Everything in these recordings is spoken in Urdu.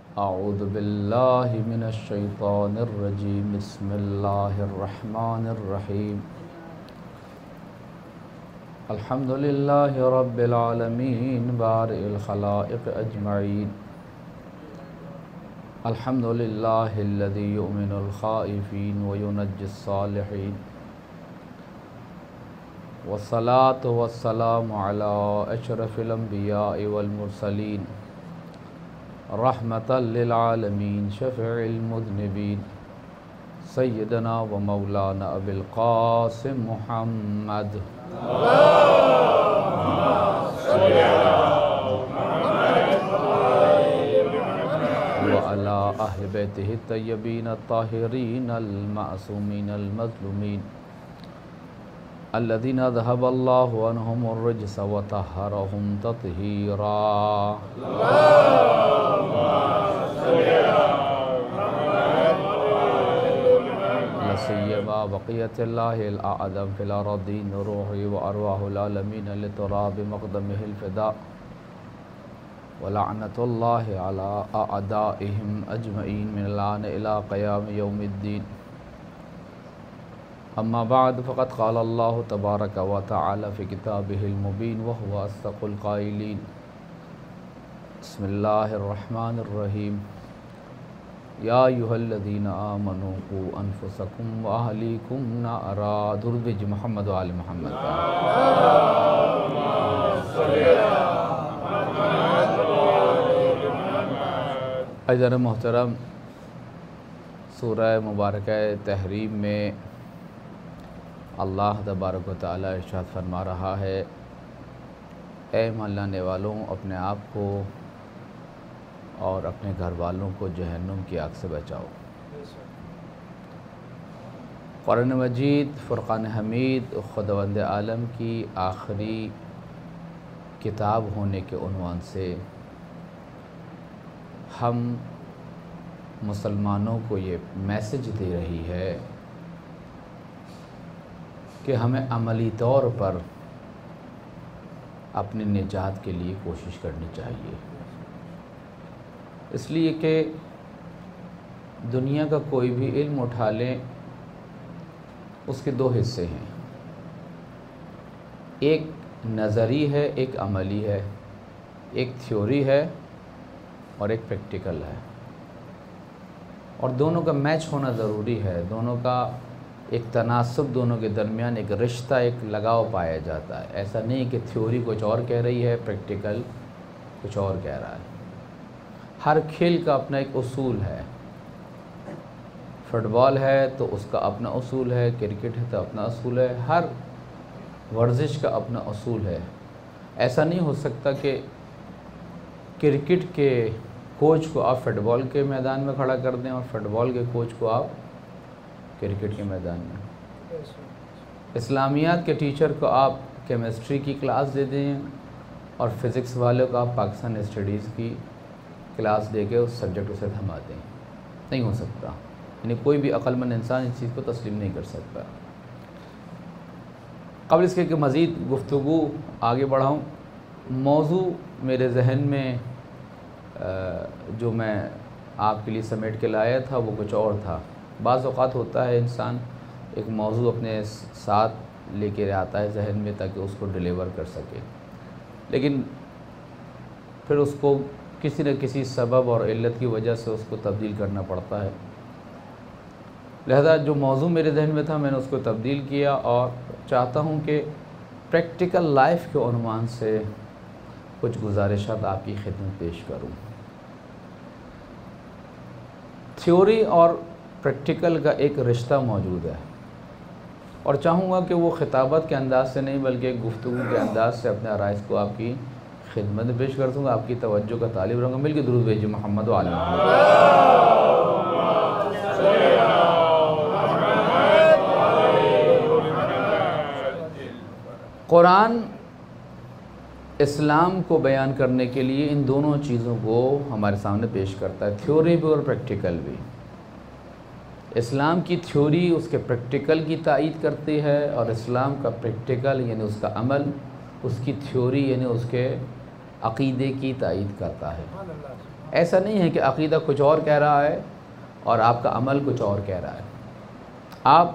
اعوذ باللہ من الشیطان الرجیم بسم اللہ الرحمن الرحیم الحمد للہ رب العالمین بارئ الخلائق اجمعین الحمد للہ الذی یؤمن الخائفین وینجی الصالحین والصلاة والسلام علی اشرف الانبیاء والمرسلین رحمتا للعالمین شفیع المذنبین سیدنا و مولانا ابی القاسم محمد وعلی اہل بیتہ الطیبین الطاہرین المعصومین المظلومین الذین ذهب اللہ عنہم الرجس وطہرہم تطہیرا لسیما بقیت اللہ الاعظم فی الارضین روحی وارواح العالمین لتراب مقدمہ الفداء ولعنت اللہ علی اعدائہم اجمعین من الآن الى قیام یوم الدین اما بعد فقد قال اللہ تبارک و تعالی فی کتابہ المبین وهو اصدق القائلین بسم اللہ الرحمن الرحیم یا ایہا الذین آمنوا قوا انفسکم واہلیکم نارا درود بھیجئے محمد و آل محمد عزیزان محترم، سورہ مبارکہ تحریم میں اللہ تبارک و تعالی ارشاد فرما رہا ہے، اے ایمان لانے والوں، اپنے آپ کو اور اپنے گھر والوں کو جہنم کی آگ سے بچاؤ۔ قرآن مجید فرقان حمید خداوند عالم کی آخری کتاب ہونے کے عنوان سے ہم مسلمانوں کو یہ میسج دے رہی ہے کہ ہمیں عملی طور پر اپنی نجات کے لیے کوشش کرنی چاہیے، اس لیے کہ دنیا کا کوئی بھی علم اٹھا لیں، اس کے دو حصے ہیں، ایک نظری ہے، ایک عملی ہے، ایک تھیوری ہے اور ایک پریکٹیکل ہے، اور دونوں کا میچ ہونا ضروری ہے، دونوں کا ایک تناسب، دونوں کے درمیان ایک رشتہ، ایک لگاؤ پایا جاتا ہے۔ ایسا نہیں کہ تھیوری کچھ اور کہہ رہی ہے، پریکٹیکل کچھ اور کہہ رہا ہے۔ ہر کھیل کا اپنا ایک اصول ہے، فٹ بال ہے تو اس کا اپنا اصول ہے، کرکٹ ہے تو اپنا اصول ہے، ہر ورزش کا اپنا اصول ہے۔ ایسا نہیں ہو سکتا کہ کرکٹ کے کوچ کو آپ فٹ بال کے میدان میں کھڑا کر دیں اور فٹ بال کے کوچ کو آپ کرکٹ کے میدان میں۔ اسلامیات کے ٹیچر کو آپ کیمسٹری کی کلاس دے دیں اور فزکس والے کو آپ پاکستان اسٹڈیز کی کلاس دے کے اس سبجیکٹ سے تھما دیں، نہیں ہو سکتا، یعنی کوئی بھی عقل مند انسان اس چیز کو تسلیم نہیں کر سکتا۔ قبل اس کے کہ مزید گفتگو آگے بڑھاؤں، موضوع میرے ذہن میں جو میں آپ کے لیے سمیٹ کے لایا تھا وہ کچھ اور تھا۔ بعض اوقات ہوتا ہے انسان ایک موضوع اپنے ساتھ لے کے آتا ہے ذہن میں تاکہ اس کو ڈیلیور کر سکے، لیکن پھر اس کو کسی نہ کسی سبب اور علت کی وجہ سے اس کو تبدیل کرنا پڑتا ہے۔ لہذا جو موضوع میرے ذہن میں تھا میں نے اس کو تبدیل کیا اور چاہتا ہوں کہ پریکٹیکل لائف کے عنوان سے کچھ گزارشات آپ کی خدمت پیش کروں۔ تھیوری اور پریکٹیکل کا ایک رشتہ موجود ہے، اور چاہوں گا کہ وہ خطابت کے انداز سے نہیں بلکہ گفتگو کے انداز سے اپنے عرائض کو آپ کی خدمت میں پیش کر دوں گا، آپ کی توجہ کا طالب رہوں گا۔ مل کے درود بھیجئے محمد و آل محمد۔ قرآن اسلام کو بیان کرنے کے لیے ان دونوں چیزوں کو ہمارے سامنے پیش کرتا ہے، تھیوری بھی اور پریکٹیکل بھی۔ اسلام کی تھیوری اس کے پریکٹیکل کی تائید کرتی ہے، اور اسلام کا پریکٹیکل یعنی اس کا عمل اس کی تھیوری یعنی اس کے عقیدے کی تائید کرتا ہے۔ ایسا نہیں ہے کہ عقیدہ کچھ اور کہہ رہا ہے اور آپ کا عمل کچھ اور کہہ رہا ہے۔ آپ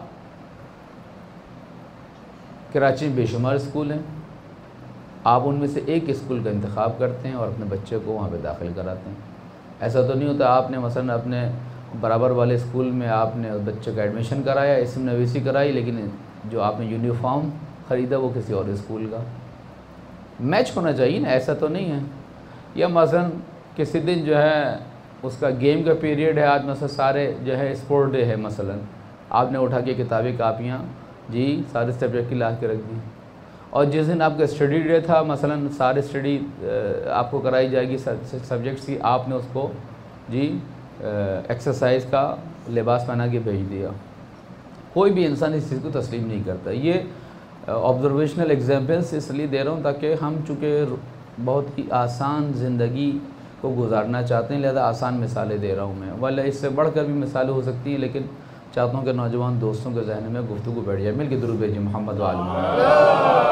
کراچی میں بے شمار اسکول ہیں، آپ ان میں سے ایک اسکول کا انتخاب کرتے ہیں اور اپنے بچے کو وہاں پہ داخل کراتے ہیں۔ ایسا تو نہیں ہوتا آپ نے مثلا اپنے برابر والے اسکول میں آپ نے بچے کا ایڈمیشن کرایا، اسم نویسی کرائی، لیکن جو آپ نے یونیفارم خریدا وہ کسی اور اسکول کا۔ میچ ہونا چاہیے نا، ایسا تو نہیں ہے۔ یا مثلا کسی دن جو ہے اس کا گیم کا پیریڈ ہے، آج مثلا سارے جو ہے اسپورٹ ڈے ہے، مثلا آپ نے اٹھا کے کتابیں کاپیاں جی سارے سبجیکٹ کی لا کے رکھ دی، اور جس دن آپ کا اسٹڈی ڈے تھا مثلا سارے اسٹڈی آپ کو کرائی جائے گی سبجیکٹس کی، آپ نے اس کو جی ایکسرسائز کا لباس پہنا کے بھیج دیا۔ کوئی بھی انسان اس چیز کو تسلیم نہیں کرتا۔ یہ آبزرویشنل ایگزامپلس اس لیے دے رہا ہوں تاکہ ہم چونکہ بہت ہی آسان زندگی کو گزارنا چاہتے ہیں، لہذا آسان مثالیں دے رہا ہوں میں، ولا اس سے بڑھ کر بھی مثالیں ہو سکتی ہیں، لیکن چاہتا ہوں کہ نوجوان دوستوں کے ذہن میں گفتگو بیٹھ جائے۔ مل کے درود بھیجیں محمد و آل محمد۔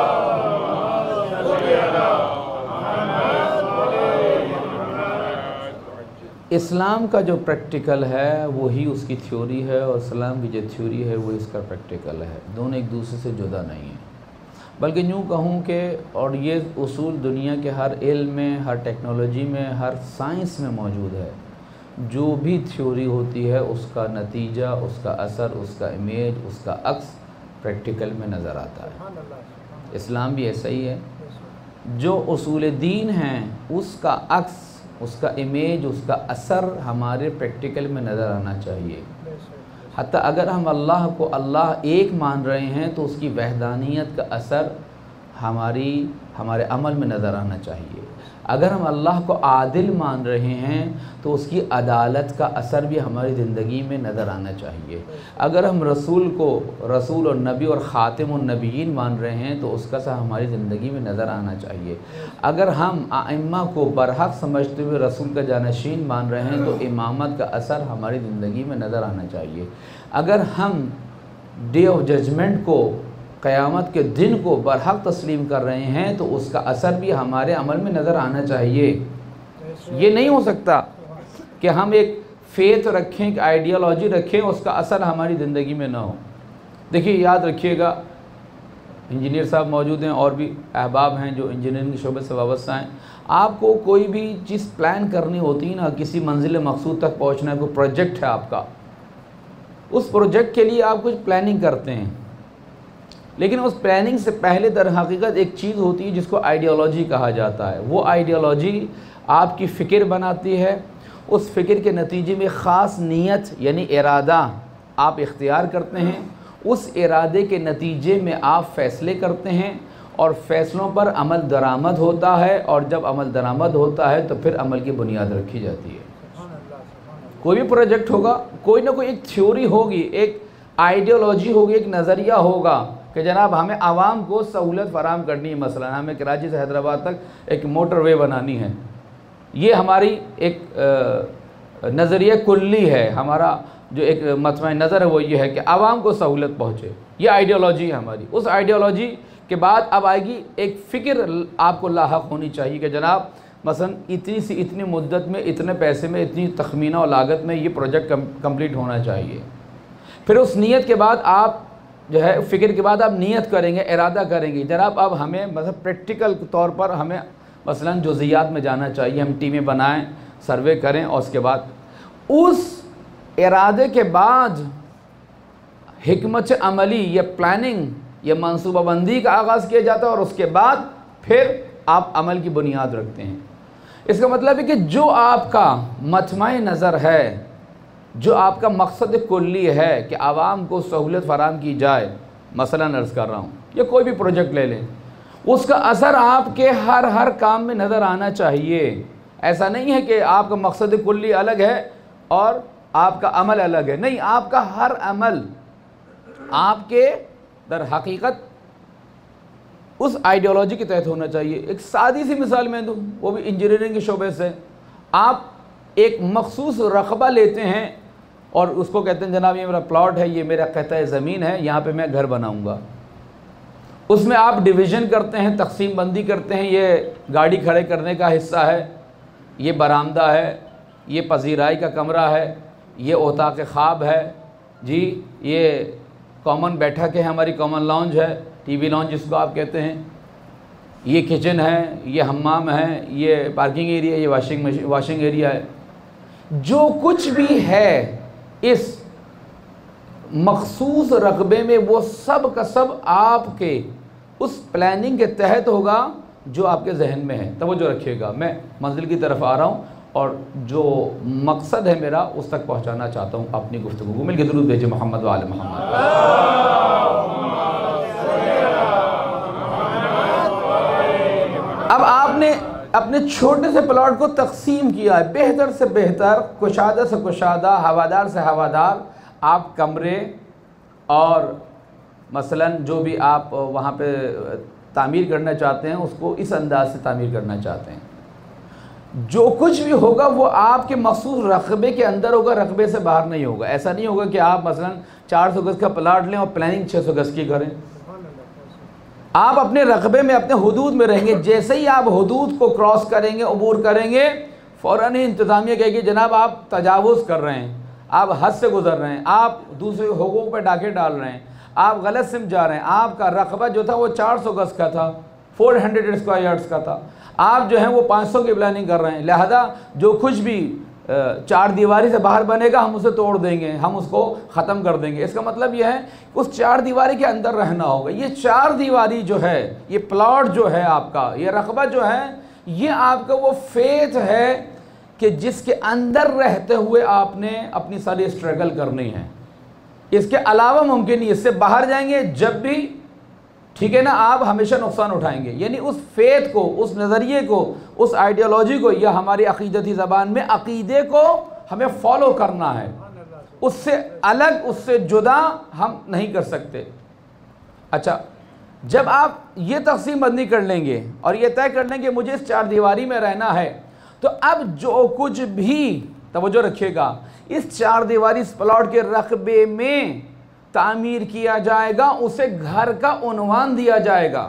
اسلام کا جو پریکٹیکل ہے وہی اس کی تھیوری ہے، اور اسلام کی جو تھیوری ہے وہ اس کا پریکٹیکل ہے، دونوں ایک دوسرے سے جدا نہیں ہیں۔ بلکہ یوں کہوں کہ اور یہ اصول دنیا کے ہر علم میں، ہر ٹیکنالوجی میں، ہر سائنس میں موجود ہے، جو بھی تھیوری ہوتی ہے اس کا نتیجہ، اس کا اثر، اس کا امیج، اس کا عکس پریکٹیکل میں نظر آتا ہے۔ اسلام بھی ایسا ہی ہے، جو اصول دین ہیں اس کا عکس، اس کا امیج، اس کا اثر ہمارے پریکٹیکل میں نظر آنا چاہیے۔ حتیٰ اگر ہم اللہ کو اللہ ایک مان رہے ہیں تو اس کی وحدانیت کا اثر ہمارے عمل میں نظر آنا چاہیے۔ اگر ہم اللہ کو عادل مان رہے ہیں تو اس کی عدالت کا اثر بھی ہماری زندگی میں نظر آنا چاہیے۔ اگر ہم رسول کو رسول اور نبی اور خاتم النبیین مان رہے ہیں تو اس کا اثر ہماری زندگی میں نظر آنا چاہیے۔ اگر ہم ائمہ کو برحق سمجھتے ہوئے رسول کا جانشین مان رہے ہیں تو امامت کا اثر ہماری زندگی میں نظر آنا چاہیے۔ اگر ہم ڈے آف ججمنٹ کو، قیامت کے دن کو برحق تسلیم کر رہے ہیں تو اس کا اثر بھی ہمارے عمل میں نظر آنا چاہیے۔ یہ نہیں ہو سکتا کہ ہم ایک فیتھ رکھیں، ایک آئیڈیالوجی رکھیں، اس کا اثر ہماری زندگی میں نہ ہو۔ دیکھیے یاد رکھیے گا، انجینئر صاحب موجود ہیں اور بھی احباب ہیں جو انجینئرنگ کے شعبے سے وابستہ ہیں۔ آپ کو کوئی بھی چیز پلان کرنی ہوتی ہے نا، کسی منزل مقصود تک پہنچنا ہے، کوئی پروجیکٹ ہے آپ کا، اس پروجیکٹ کے لیے آپ کچھ پلاننگ کرتے ہیں، لیکن اس پلاننگ سے پہلے در حقیقت ایک چیز ہوتی ہے جس کو آئیڈیالوجی کہا جاتا ہے۔ وہ آئیڈیالوجی آپ کی فکر بناتی ہے، اس فکر کے نتیجے میں خاص نیت یعنی ارادہ آپ اختیار کرتے ہیں، اس ارادے کے نتیجے میں آپ فیصلے کرتے ہیں، اور فیصلوں پر عمل درآمد ہوتا ہے، اور جب عمل درآمد ہوتا ہے تو پھر عمل کی بنیاد رکھی جاتی ہے۔ کوئی بھی پروجیکٹ ہوگا، کوئی نہ کوئی ایک تھیوری ہوگی، ایک آئیڈیالوجی ہوگی، ایک نظریہ ہوگا کہ جناب ہمیں عوام کو سہولت فراہم کرنی ہے، مثلا ہمیں کراچی سے حیدرآباد تک ایک موٹر وے بنانی ہے، یہ ہماری ایک نظریہ کلی ہے، ہمارا جو ایک مطمع نظر ہے وہ یہ ہے کہ عوام کو سہولت پہنچے، یہ آئیڈیالوجی ہے ہماری۔ اس آئیڈیالوجی کے بعد اب آئے گی ایک فکر آپ کو لاحق ہونی چاہیے کہ جناب مثلا اتنی سی اتنی مدت میں، اتنے پیسے میں، اتنی تخمینہ و لاگت میں یہ پروجیکٹ کمپلیٹ ہونا چاہیے۔ پھر اس نیت کے بعد آپ جو ہے فکر کے بعد آپ نیت کریں گے، ارادہ کریں گے، جناب اب ہمیں مثلا پریکٹیکل طور پر ہمیں مثلا جزئیات میں جانا چاہیے، ہم ٹیمیں بنائیں، سروے کریں، اور اس کے بعد اس ارادے کے بعد حکمت عملی یا پلاننگ یا منصوبہ بندی کا آغاز کیا جاتا ہے، اور اس کے بعد پھر آپ عمل کی بنیاد رکھتے ہیں۔ اس کا مطلب ہے کہ جو آپ کا مطمع نظر ہے، جو آپ کا مقصد کلی ہے کہ عوام کو سہولت فراہم کی جائے، مثلا عرض کر رہا ہوں، یا کوئی بھی پروجیکٹ لے لیں، اس کا اثر آپ کے ہر کام میں نظر آنا چاہیے۔ ایسا نہیں ہے کہ آپ کا مقصد کلی الگ ہے اور آپ کا عمل الگ ہے، نہیں، آپ کا ہر عمل آپ کے در حقیقت اس آئیڈیالوجی کے تحت ہونا چاہیے۔ ایک سادی سی مثال میں دوں، وہ بھی انجینئرنگ کے شعبے سے، آپ ایک مخصوص رقبہ لیتے ہیں اور اس کو کہتے ہیں جناب یہ میرا پلاٹ ہے، یہ میرا قطعہ زمین ہے، یہاں پہ میں گھر بناؤں گا۔ اس میں آپ ڈویژن کرتے ہیں، تقسیم بندی کرتے ہیں، یہ گاڑی کھڑے کرنے کا حصہ ہے، یہ برآمدہ ہے، یہ پذیرائی کا کمرہ ہے، یہ اتاق خواب ہے جی، یہ کامن بیٹھک ہے، ہماری کامن لاؤنج ہے، ٹی وی لاؤنج جس کو آپ کہتے ہیں، یہ کچن ہے، یہ حمام ہے، یہ پارکنگ ایریا، یہ واشنگ ایریا ہے۔ جو کچھ بھی ہے اس مخصوص رقبے میں وہ سب کا سب آپ کے اس پلاننگ کے تحت ہوگا جو آپ کے ذہن میں ہے۔ توجہ رکھیے گا، میں منزل کی طرف آ رہا ہوں اور جو مقصد ہے میرا اس تک پہنچانا چاہتا ہوں اپنی گفتگو کو۔ مل کے درود بھیجیں محمد و آل محمد۔ اب آپ نے اپنے چھوٹے سے پلاٹ کو تقسیم کیا ہے، بہتر سے بہتر، کشادہ سے کشادہ، ہوادار سے ہوادار آپ کمرے اور مثلاً جو بھی آپ وہاں پہ تعمیر کرنا چاہتے ہیں اس کو اس انداز سے تعمیر کرنا چاہتے ہیں۔ جو کچھ بھی ہوگا وہ آپ کے مخصوص رقبے کے اندر ہوگا، رقبے سے باہر نہیں ہوگا۔ ایسا نہیں ہوگا کہ آپ مثلاً 400 گز کا پلاٹ لیں اور پلاننگ 600 گز کی کریں۔ آپ اپنے رقبے میں، اپنے حدود میں رہیں گے۔ جیسے ہی آپ حدود کو کراس کریں گے، عبور کریں گے، فوراً ہی انتظامیہ کہے گی جناب آپ تجاوز کر رہے ہیں، آپ حد سے گزر رہے ہیں، آپ دوسرے حقوق پہ ڈاکے ڈال رہے ہیں، آپ غلط سمت جا رہے ہیں۔ آپ کا رقبہ جو تھا وہ 400 گز کا تھا، 400 اسکوائر یارڈز کا تھا، آپ جو ہیں وہ 500 کی پلاننگ کر رہے ہیں۔ لہذا جو کچھ بھی چار دیواری سے باہر بنے گا ہم اسے توڑ دیں گے، ہم اس کو ختم کر دیں گے۔ اس کا مطلب یہ ہے کہ اس چار دیواری کے اندر رہنا ہوگا۔ یہ چار دیواری جو ہے، یہ پلاٹ جو ہے آپ کا، یہ رقبہ جو ہے، یہ آپ کا وہ فیت ہے کہ جس کے اندر رہتے ہوئے آپ نے اپنی ساری اسٹرگل کرنی ہے۔ اس کے علاوہ ممکن نہیں، اس سے باہر جائیں گے جب بھی، ٹھیک ہے نا، آپ ہمیشہ نقصان اٹھائیں گے۔ یعنی اس فیت کو، اس نظریے کو، اس آئیڈیالوجی کو، یا ہماری عقیدتی زبان میں عقیدے کو ہمیں فالو کرنا ہے۔ اس سے الگ، اس سے جدا ہم نہیں کر سکتے۔ اچھا، جب آپ یہ تقسیم بندی کر لیں گے اور یہ طے کر لیں گے مجھے اس چار دیواری میں رہنا ہے، تو اب جو کچھ بھی، توجہ رکھیے گا، اس چار دیواری اس پلاٹ کے رقبے میں تعمیر کیا جائے گا اسے گھر کا عنوان دیا جائے گا۔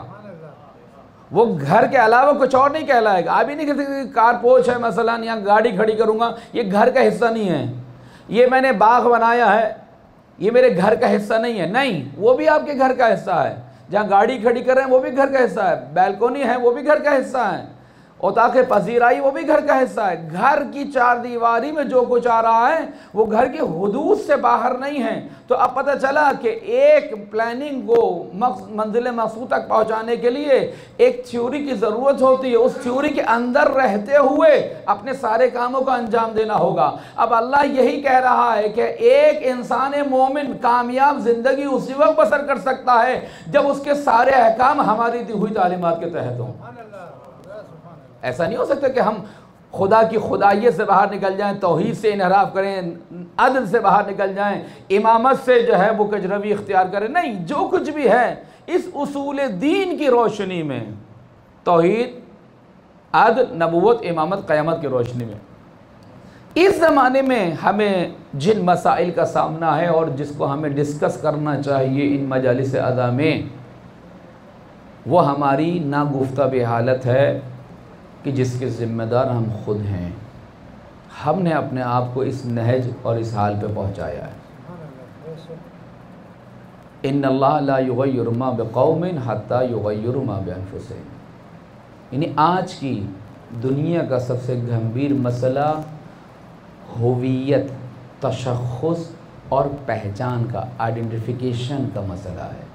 وہ گھر کے علاوہ کچھ اور نہیں کہلائے گا۔ آپ ہی نہیں کہتے کہ کار پوچھ ہے مثلا، یہاں گاڑی کھڑی کروں گا، یہ گھر کا حصہ نہیں ہے، یہ میں نے باغ بنایا ہے، یہ میرے گھر کا حصہ نہیں ہے۔ نہیں، وہ بھی آپ کے گھر کا حصہ ہے۔ جہاں گاڑی کھڑی کر رہے ہیں وہ بھی گھر کا حصہ ہے، بیلکونی ہے وہ بھی گھر کا حصہ ہے، اتاق پذیرائی وہ بھی گھر کا حصہ ہے۔ گھر کی چار دیواری میں جو کچھ آ رہا ہے وہ گھر کے حدود سے باہر نہیں ہے۔ تو اب پتہ چلا کہ ایک پلاننگ کو منزل مقصود تک پہنچانے کے لیے ایک تھیوری کی ضرورت ہوتی ہے۔ اس تھیوری کے اندر رہتے ہوئے اپنے سارے کاموں کا انجام دینا ہوگا۔ اب اللہ یہی کہہ رہا ہے کہ ایک انسان مومن کامیاب زندگی اسی وقت بسر کر سکتا ہے جب اس کے سارے احکام ہماری دی ہوئی تعلیمات کے تحت ہوں۔ ایسا نہیں ہو سکتا کہ ہم خدا کی خدائیت سے باہر نکل جائیں، توحید سے انحراف کریں، عدل سے باہر نکل جائیں، امامت سے جو ہے وہ کجروی اختیار کریں۔ نہیں، جو کچھ بھی ہے اس اصول دین کی روشنی میں، توحید، عدل، نبوت، امامت، قیامت کی روشنی میں، اس زمانے میں ہمیں جن مسائل کا سامنا ہے اور جس کو ہمیں ڈسکس کرنا چاہیے ان مجالس اعضاء میں، وہ ہماری ناگفتہ حالت ہے کہ جس کے ذمہ دار ہم خود ہیں۔ ہم نے اپنے آپ کو اس نہج اور اس حال پہ پہنچایا ہے۔ ان اللہ لا یغیر ما بقوم حتی یغیروا ما بانفسہم۔ یعنی آج کی دنیا کا سب سے گھمبیر مسئلہ ہویت، تشخص اور پہچان کا، آئیڈینٹیفیکیشن کا مسئلہ ہے۔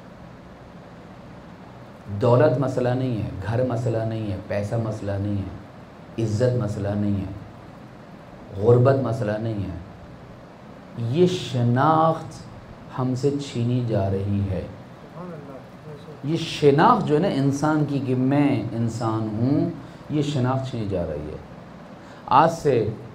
دولت مسئلہ نہیں ہے، گھر مسئلہ نہیں ہے، پیسہ مسئلہ نہیں ہے، عزت مسئلہ نہیں ہے، غربت مسئلہ نہیں ہے۔ یہ شناخت ہم سے چھینی جا رہی ہے۔ یہ شناخت جو ہے نا انسان کی کہ میں انسان ہوں، یہ شناخت چھینی جا رہی ہے۔ آج سے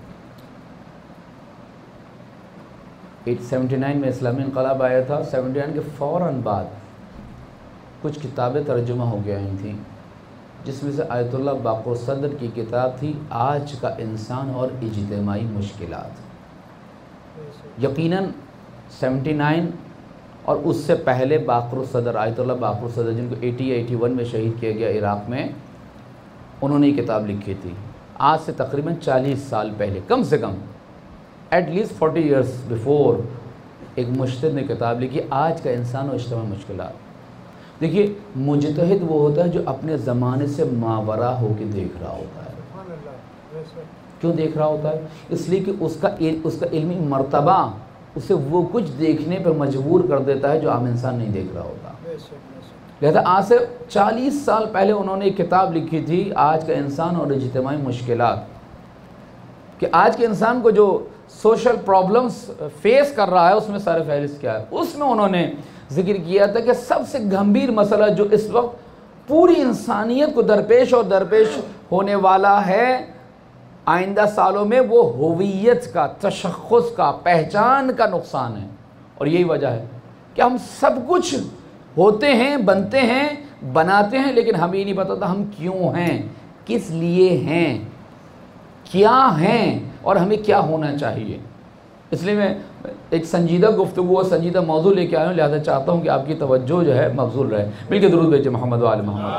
79 میں اسلامی انقلاب آیا تھا، 79 کے فوراً بعد کچھ کتابیں ترجمہ ہو گئی تھیں، جس میں سے آیت اللہ باقر صدر کی کتاب تھی آج کا انسان اور اجتماعی مشکلات۔ یقیناً 79 اور اس سے پہلے باقر صدر، آیت اللہ باقر صدر، جن کو 81 میں شہید کیا گیا عراق میں، انہوں نے یہ کتاب لکھی تھی۔ آج سے تقریباً 40 سال پہلے، کم سے کم ایٹ لیسٹ 40 ایئرس بیفور، ایک مجتہد نے کتاب لکھی آج کا انسان و اجتماعی مشکلات۔ دیکھیے مجتہد وہ ہوتا ہے جو اپنے زمانے سے ماورا ہو کے دیکھ رہا ہوتا ہے۔ کیوں دیکھ رہا ہوتا ہے؟ اس لیے کہ اس کا علمی مرتبہ اسے وہ کچھ دیکھنے پر مجبور کر دیتا ہے جو عام انسان نہیں دیکھ رہا ہوتا۔ لہذا آج سے 40 سال پہلے انہوں نے ایک کتاب لکھی تھی آج کا انسان اور اجتماعی مشکلات، کہ آج کے انسان کو جو سوشل پرابلمز فیس کر رہا ہے اس میں سر فہرست کیا ہے۔ اس میں انہوں نے ذکر کیا تھا کہ سب سے گمبھیر مسئلہ جو اس وقت پوری انسانیت کو درپیش ہونے والا ہے آئندہ سالوں میں، وہ ہویت کا، تشخص کا، پہچان کا نقصان ہے۔ اور یہی وجہ ہے کہ ہم سب کچھ ہوتے ہیں، بنتے ہیں، بناتے ہیں، لیکن ہمیں یہ نہیں پتہ ہم کیوں ہیں، کس لیے ہیں، کیا ہیں، اور ہمیں کیا ہونا چاہیے۔ اس لیے میں ایک سنجیدہ گفتگو اور سنجیدہ موضوع لے کے آیا ہوں، لہذا چاہتا ہوں کہ آپ کی توجہ جو ہے مبذول رہے۔ مل کے درود بھیجیں محمد و آل محمد۔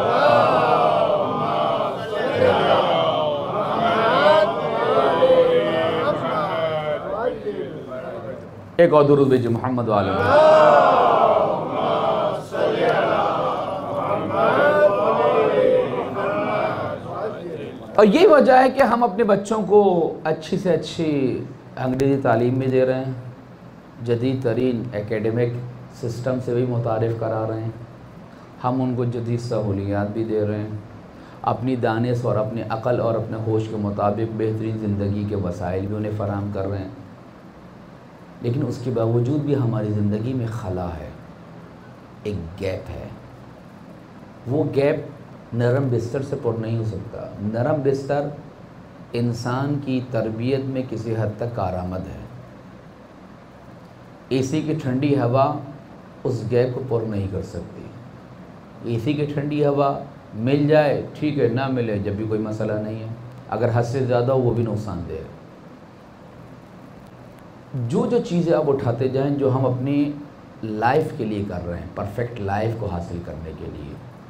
ایک اور درود بھیجیں محمد و آل محمد۔ اور یہی وجہ ہے کہ ہم اپنے بچوں کو اچھی سے اچھی انگریزی تعلیم بھی دے رہے ہیں، جدید ترین ایکیڈمک سسٹم سے بھی متعارف کرا رہے ہیں، ہم ان کو جدید سہولیات بھی دے رہے ہیں، اپنی دانش اور اپنی عقل اور اپنے ہوش کے مطابق بہترین زندگی کے وسائل بھی انہیں فراہم کر رہے ہیں، لیکن اس کے باوجود بھی ہماری زندگی میں خلا ہے، ایک گیپ ہے۔ وہ گیپ نرم بستر سے پر نہیں ہو سکتا۔ نرم بستر انسان کی تربیت میں کسی حد تک کارآمد ہے، اے سی کی ٹھنڈی ہوا اس گیپ کو پر نہیں کر سکتی۔ اے سی کی ٹھنڈی ہوا مل جائے ٹھیک ہے، نہ ملے جب بھی کوئی مسئلہ نہیں ہے، اگر حد سے زیادہ ہو وہ بھی نقصان دہ ہے۔ جو چیزیں آپ اٹھاتے جائیں جو ہم اپنی لائف کے لیے کر رہے ہیں، پرفیکٹ لائف کو حاصل کرنے کے لیے،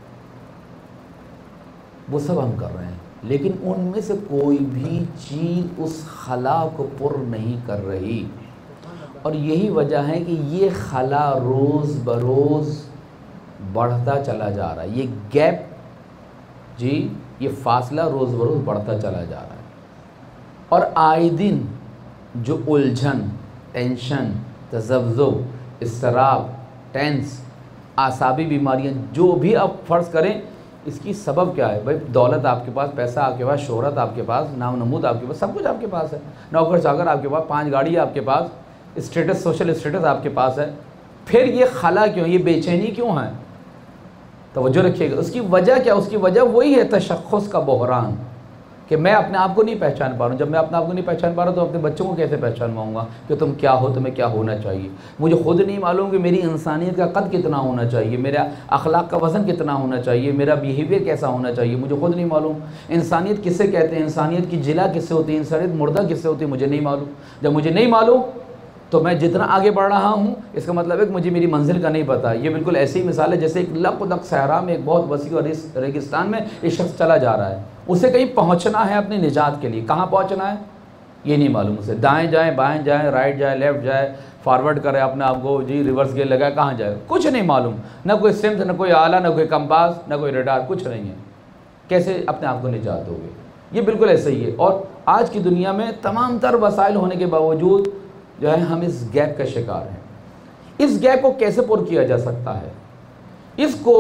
وہ سب ہم کر رہے ہیں، لیکن ان میں سے کوئی بھی چیز اس خلا کو پر نہیں کر رہی، اور یہی وجہ ہے کہ یہ خلا روز بروز بڑھتا چلا جا رہا ہے، یہ گیپ یہ فاصلہ روز بروز بڑھتا چلا جا رہا ہے، اور آئے دن جو الجھن، ٹینشن، تذبذب، اضطراب، ٹینس، اعصابی بیماریاں جو بھی آپ فرض کریں، اس کی سبب کیا ہے؟ بھائی دولت آپ کے پاس، پیسہ آپ کے پاس، شہرت آپ کے پاس، نام و نمود آپ کے پاس، سب کچھ آپ کے پاس ہے، نوکر چاکر آپ کے پاس، 5 گاڑی آپ کے پاس، اسٹیٹس، سوشل اسٹیٹس آپ کے پاس ہے، پھر یہ خلا کیوں، یہ بے چینی کیوں ہے؟ توجہ رکھیے گا، اس کی وجہ کیا؟ اس کی وجہ وہی ہے تشخص کا بحران، کہ میں اپنے آپ کو نہیں پہچان پا رہا ہوں۔ جب میں اپنے آپ کو نہیں پہچان پا رہا تو اپنے بچوں کو کیسے پہچان پاؤں گا کہ تم کیا ہو، تمہیں کیا ہونا چاہیے؟ مجھے خود نہیں معلوم کہ میری انسانیت کا قد کتنا ہونا چاہیے، میرا اخلاق کا وزن کتنا ہونا چاہیے، میرا بیہیویئر کیسا ہونا چاہیے، مجھے خود نہیں معلوم۔ انسانیت کسے کہتے ہیں، انسانیت کی جلا کس سے ہوتی ہے، انسانیت مردہ کس سے ہوتی ہے، مجھے نہیں معلوم۔ جب مجھے نہیں معلوم تو میں جتنا آگے بڑھ رہا ہوں اس کا مطلب ہے کہ مجھے میری منزل کا نہیں پتہ۔ یہ بالکل ایسی ہی مثال ہے جیسے ایک لق و دق صحرا میں، ایک بہت وسیع اور ریگستان میں ایک شخص چلا جا رہا ہے، اسے کہیں پہنچنا ہے اپنی نجات کے لیے، کہاں پہنچنا ہے یہ نہیں معلوم اسے، دائیں جائیں، بائیں جائیں، رائٹ جائیں، لیفٹ جائے، فارورڈ کرے اپنے آپ کو، ریورس گیئر لگائے، کہاں جائے کچھ نہیں معلوم، نہ کوئی سمت، نہ کوئی آلہ، نہ کوئی کمپاس، نہ کوئی ریڈار، کچھ نہیں ہے۔ کیسے اپنے آپ کو نجات دو گے؟ یہ بالکل ایسے ہی ہے۔ اور آج کی دنیا میں تمام تر وسائل ہونے کے باوجود جو ہے ہم اس گیپ کا شکار ہیں۔ اس گیپ کو کیسے پر کیا جا سکتا ہے؟ اس کو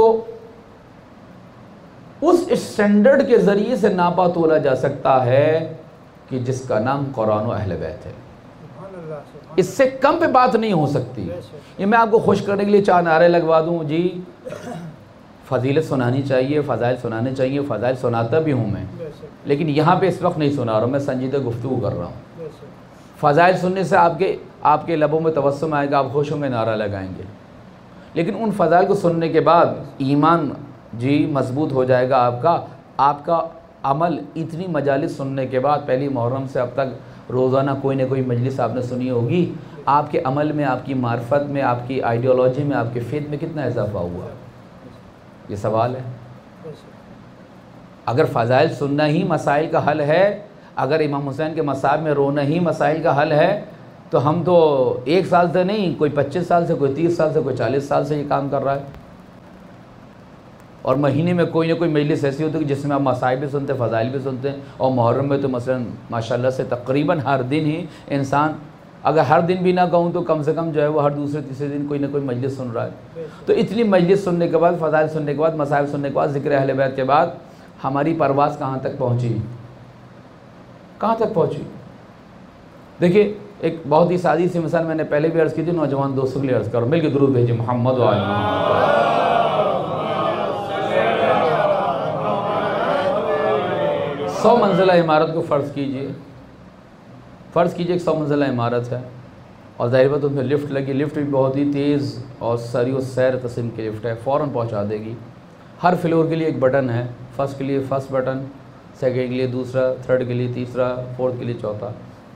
اس اسٹینڈرڈ کے ذریعے سے ناپا تولا جا سکتا ہے کہ جس کا نام قرآن و اہل بیت ہے۔ اس سے کم پہ بات نہیں ہو سکتی۔ یہ میں آپ کو خوش کرنے کے لیے 4 نعرے لگوا دوں، جی فضیلت سنانی چاہیے، فضائل سنانے چاہیے، فضائل سناتا بھی ہوں میں، لیکن یہاں پہ اس وقت نہیں سنا رہا ہوں، میں سنجیدہ گفتگو کر رہا ہوں۔ فضائل سننے سے آپ کے لبوں میں تبسم آئے گا، آپ خوش ہوں گے، نعرہ لگائیں گے، لیکن ان فضائل کو سننے کے بعد ایمان مضبوط ہو جائے گا آپ کا عمل۔ اتنی مجالس سننے کے بعد، پہلی محرم سے اب تک روزانہ کوئی نہ کوئی مجلس آپ نے سنی ہوگی، آپ کے عمل میں، آپ کی معرفت میں، آپ کی آئیڈیالوجی میں، آپ کے فیتھ میں کتنا اضافہ ہوا؟ یہ سوال ہے۔ اگر فضائل سننا ہی مسائل کا حل ہے، اگر امام حسین کے مصاب میں رونا ہی مسائل کا حل ہے، تو ہم تو 1 سال سے نہیں، کوئی 25 سال سے، کوئی 30 سال سے، کوئی 40 سال سے یہ کام کر رہا ہے، اور مہینے میں کوئی نہ کوئی مجلس ایسی ہوتی ہے کہ جس میں آپ مسائل بھی سنتے ہیں، فضائل بھی سنتے ہیں. اور محرم میں تو مثلا ماشاءاللہ سے تقریباً ہر دن ہی انسان، اگر ہر دن بھی نہ کہوں تو کم سے کم جو ہے وہ ہر دوسرے تیسرے دن کوئی نہ کوئی مجلس سن رہا ہے. تو اتنی مجلس سننے کے بعد، فضائل سننے کے بعد، مسائل سننے کے بعد، ذکر اہل بیت کے بعد ہماری پرواز کہاں تک پہنچی؟ کہاں تک پہنچی؟ دیکھیے ایک بہت ہی سادی سی مثال میں نے پہلے بھی عرض کی تھی، نوجوان دوستوں کے لیے عرض کرو، مل کے درود بھیجیں محمد و آل محمد. 100 منزلہ عمارت کو فرض کیجئے، ایک 100 منزلہ عمارت ہے، اور ظاہر بات اس میں لفٹ لگی، لفٹ بھی بہت ہی تیز اور سری و سیر قسم کی لفٹ ہے، فوراً پہنچا دے گی. ہر فلور کے لیے ایک بٹن ہے، فرسٹ کے لیے فرسٹ بٹن، سیکنڈ کے لیے دوسرا، تھرڈ کے لیے تیسرا، فورتھ کے لیے چوتھا.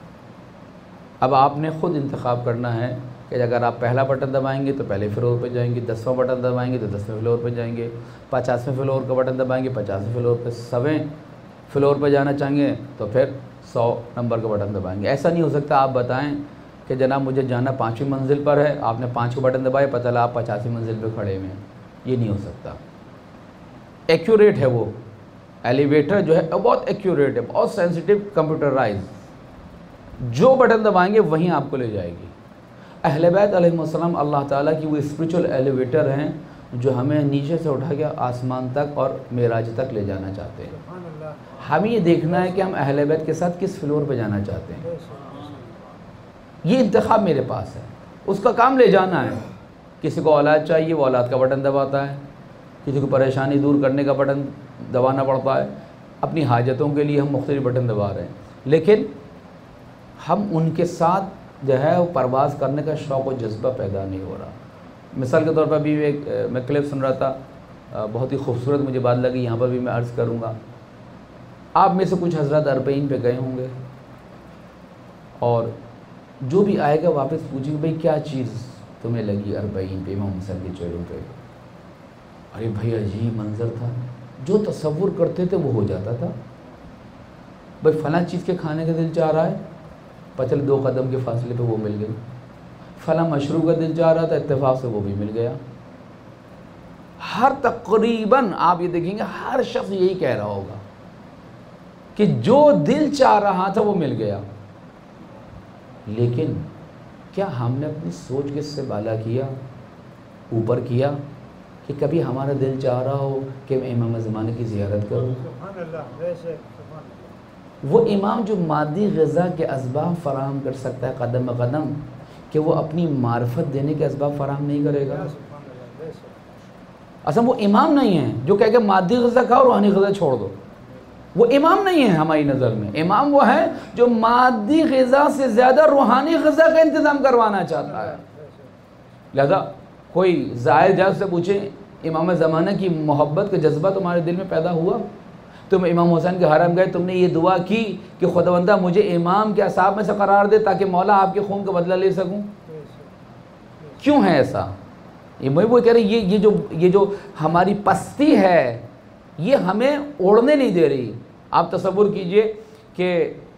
اب آپ نے خود انتخاب کرنا ہے کہ اگر آپ پہلا بٹن دبائیں گے تو پہلے فلور پہ جائیں گے، 10واں بٹن دبائیں گے تو 10ویں فلور پہ جائیں گے، 50ویں فلور کا بٹن دبائیں گے 50ویں فلور پہ، 100ویں فلور پہ جانا چاہیں گے تو پھر 100 نمبر کا بٹن دبائیں گے. ایسا نہیں ہو سکتا آپ بتائیں کہ جناب مجھے جانا 5ویں منزل پر ہے، آپ نے 5 کو بٹن دبائے، پتہ چلا آپ 50ویں منزل پہ کھڑے ہوئے ہیں. یہ نہیں ہو سکتا. ایکیوریٹ ہے وہ ایلیویٹر جو ہے بہت ایکیوریٹ ہے، بہت سینسیٹیو، کمپیوٹرائز. جو بٹن دبائیں گے وہیں آپ کو لے جائے گی. اہل بیت علیہ السلام اللہ تعالیٰ کی وہ اسپریچول ایلیویٹر ہیں جو ہمیں نیچے سے اٹھا کے آسمان تک اور معراج تک لے جانا چاہتے ہیں. ہمیں یہ دیکھنا ہے کہ ہم اہل بیت کے ساتھ کس فلور پہ جانا چاہتے ہیں. یہ انتخاب میرے پاس ہے، اس کا کام لے جانا ہے. کسی کو اولاد چاہیے، وہ اولاد کا بٹن دباتا ہے. کسی کو پریشانی دور کرنے کا بٹن دبانا پڑتا ہے. اپنی حاجتوں کے لیے ہم مختلف بٹن دبا رہے ہیں، لیکن ہم ان کے ساتھ جو ہے وہ پرواز کرنے کا شوق و جذبہ پیدا نہیں ہو رہا. مثال کے طور پر ابھی میں کلپ سن رہا تھا، بہت ہی خوبصورت مجھے بات لگی، یہاں پر بھی میں عرض کروں گا. آپ میں سے کچھ حضرات اربعین پہ گئے ہوں گے، اور جو بھی آئے گا واپس پوچھیں گے بھئی کیا چیز تمہیں لگی اربعین پہ، امام حسین کے چہروں پہ؟ ارے بھائی عجیب منظر تھا، جو تصور کرتے تھے وہ ہو جاتا تھا. بھئی فلاں چیز کے کھانے کا دل چاہ رہا ہے، پچھلے 2 قدم کے فاصلے پہ وہ مل گئی. فلاں مشروب کا دل چاہ رہا تھا، اتفاق سے وہ بھی مل گیا. ہر تقریباً آپ یہ دیکھیں گے ہر شخص یہی کہہ رہا ہوگا کہ جو دل چاہ رہا تھا وہ مل گیا. لیکن کیا ہم نے اپنی سوچ کے اس سے بالا کیا، اوپر کیا، کہ کبھی ہمارا دل چاہ رہا ہو کہ میں امام زمانے کی زیارت کروں؟ وہ امام جو مادی غذا کے اسباب فراہم کر سکتا ہے قدم بقدم، کہ وہ اپنی معرفت دینے کے اسباب فراہم نہیں کرے گا؟ اصلا وہ امام نہیں ہے جو کہہ کہ مادی غذا کھاؤ، روحانی غذا چھوڑ دو. وہ امام نہیں ہے ہماری نظر میں. امام وہ ہے جو مادی غذا سے زیادہ روحانی غذا کا انتظام کروانا چاہتا ہے. لہذا کوئی زائر جا سے پوچھیں امام زمانہ کی محبت کا جذبہ تمہارے دل میں پیدا ہوا؟ تم امام حسین کے حرم گئے، تم نے یہ دعا کی کہ خداوندہ مجھے امام کے اصحاب میں سے قرار دے تاکہ مولا آپ کے خون کا بدلہ لے سکوں؟ کیوں ہے ایسا؟ میں وہ کہہ رہے یہ جو ہماری پستی ہے یہ ہمیں اوڑھنے نہیں دے رہی. آپ تصور کیجئے کہ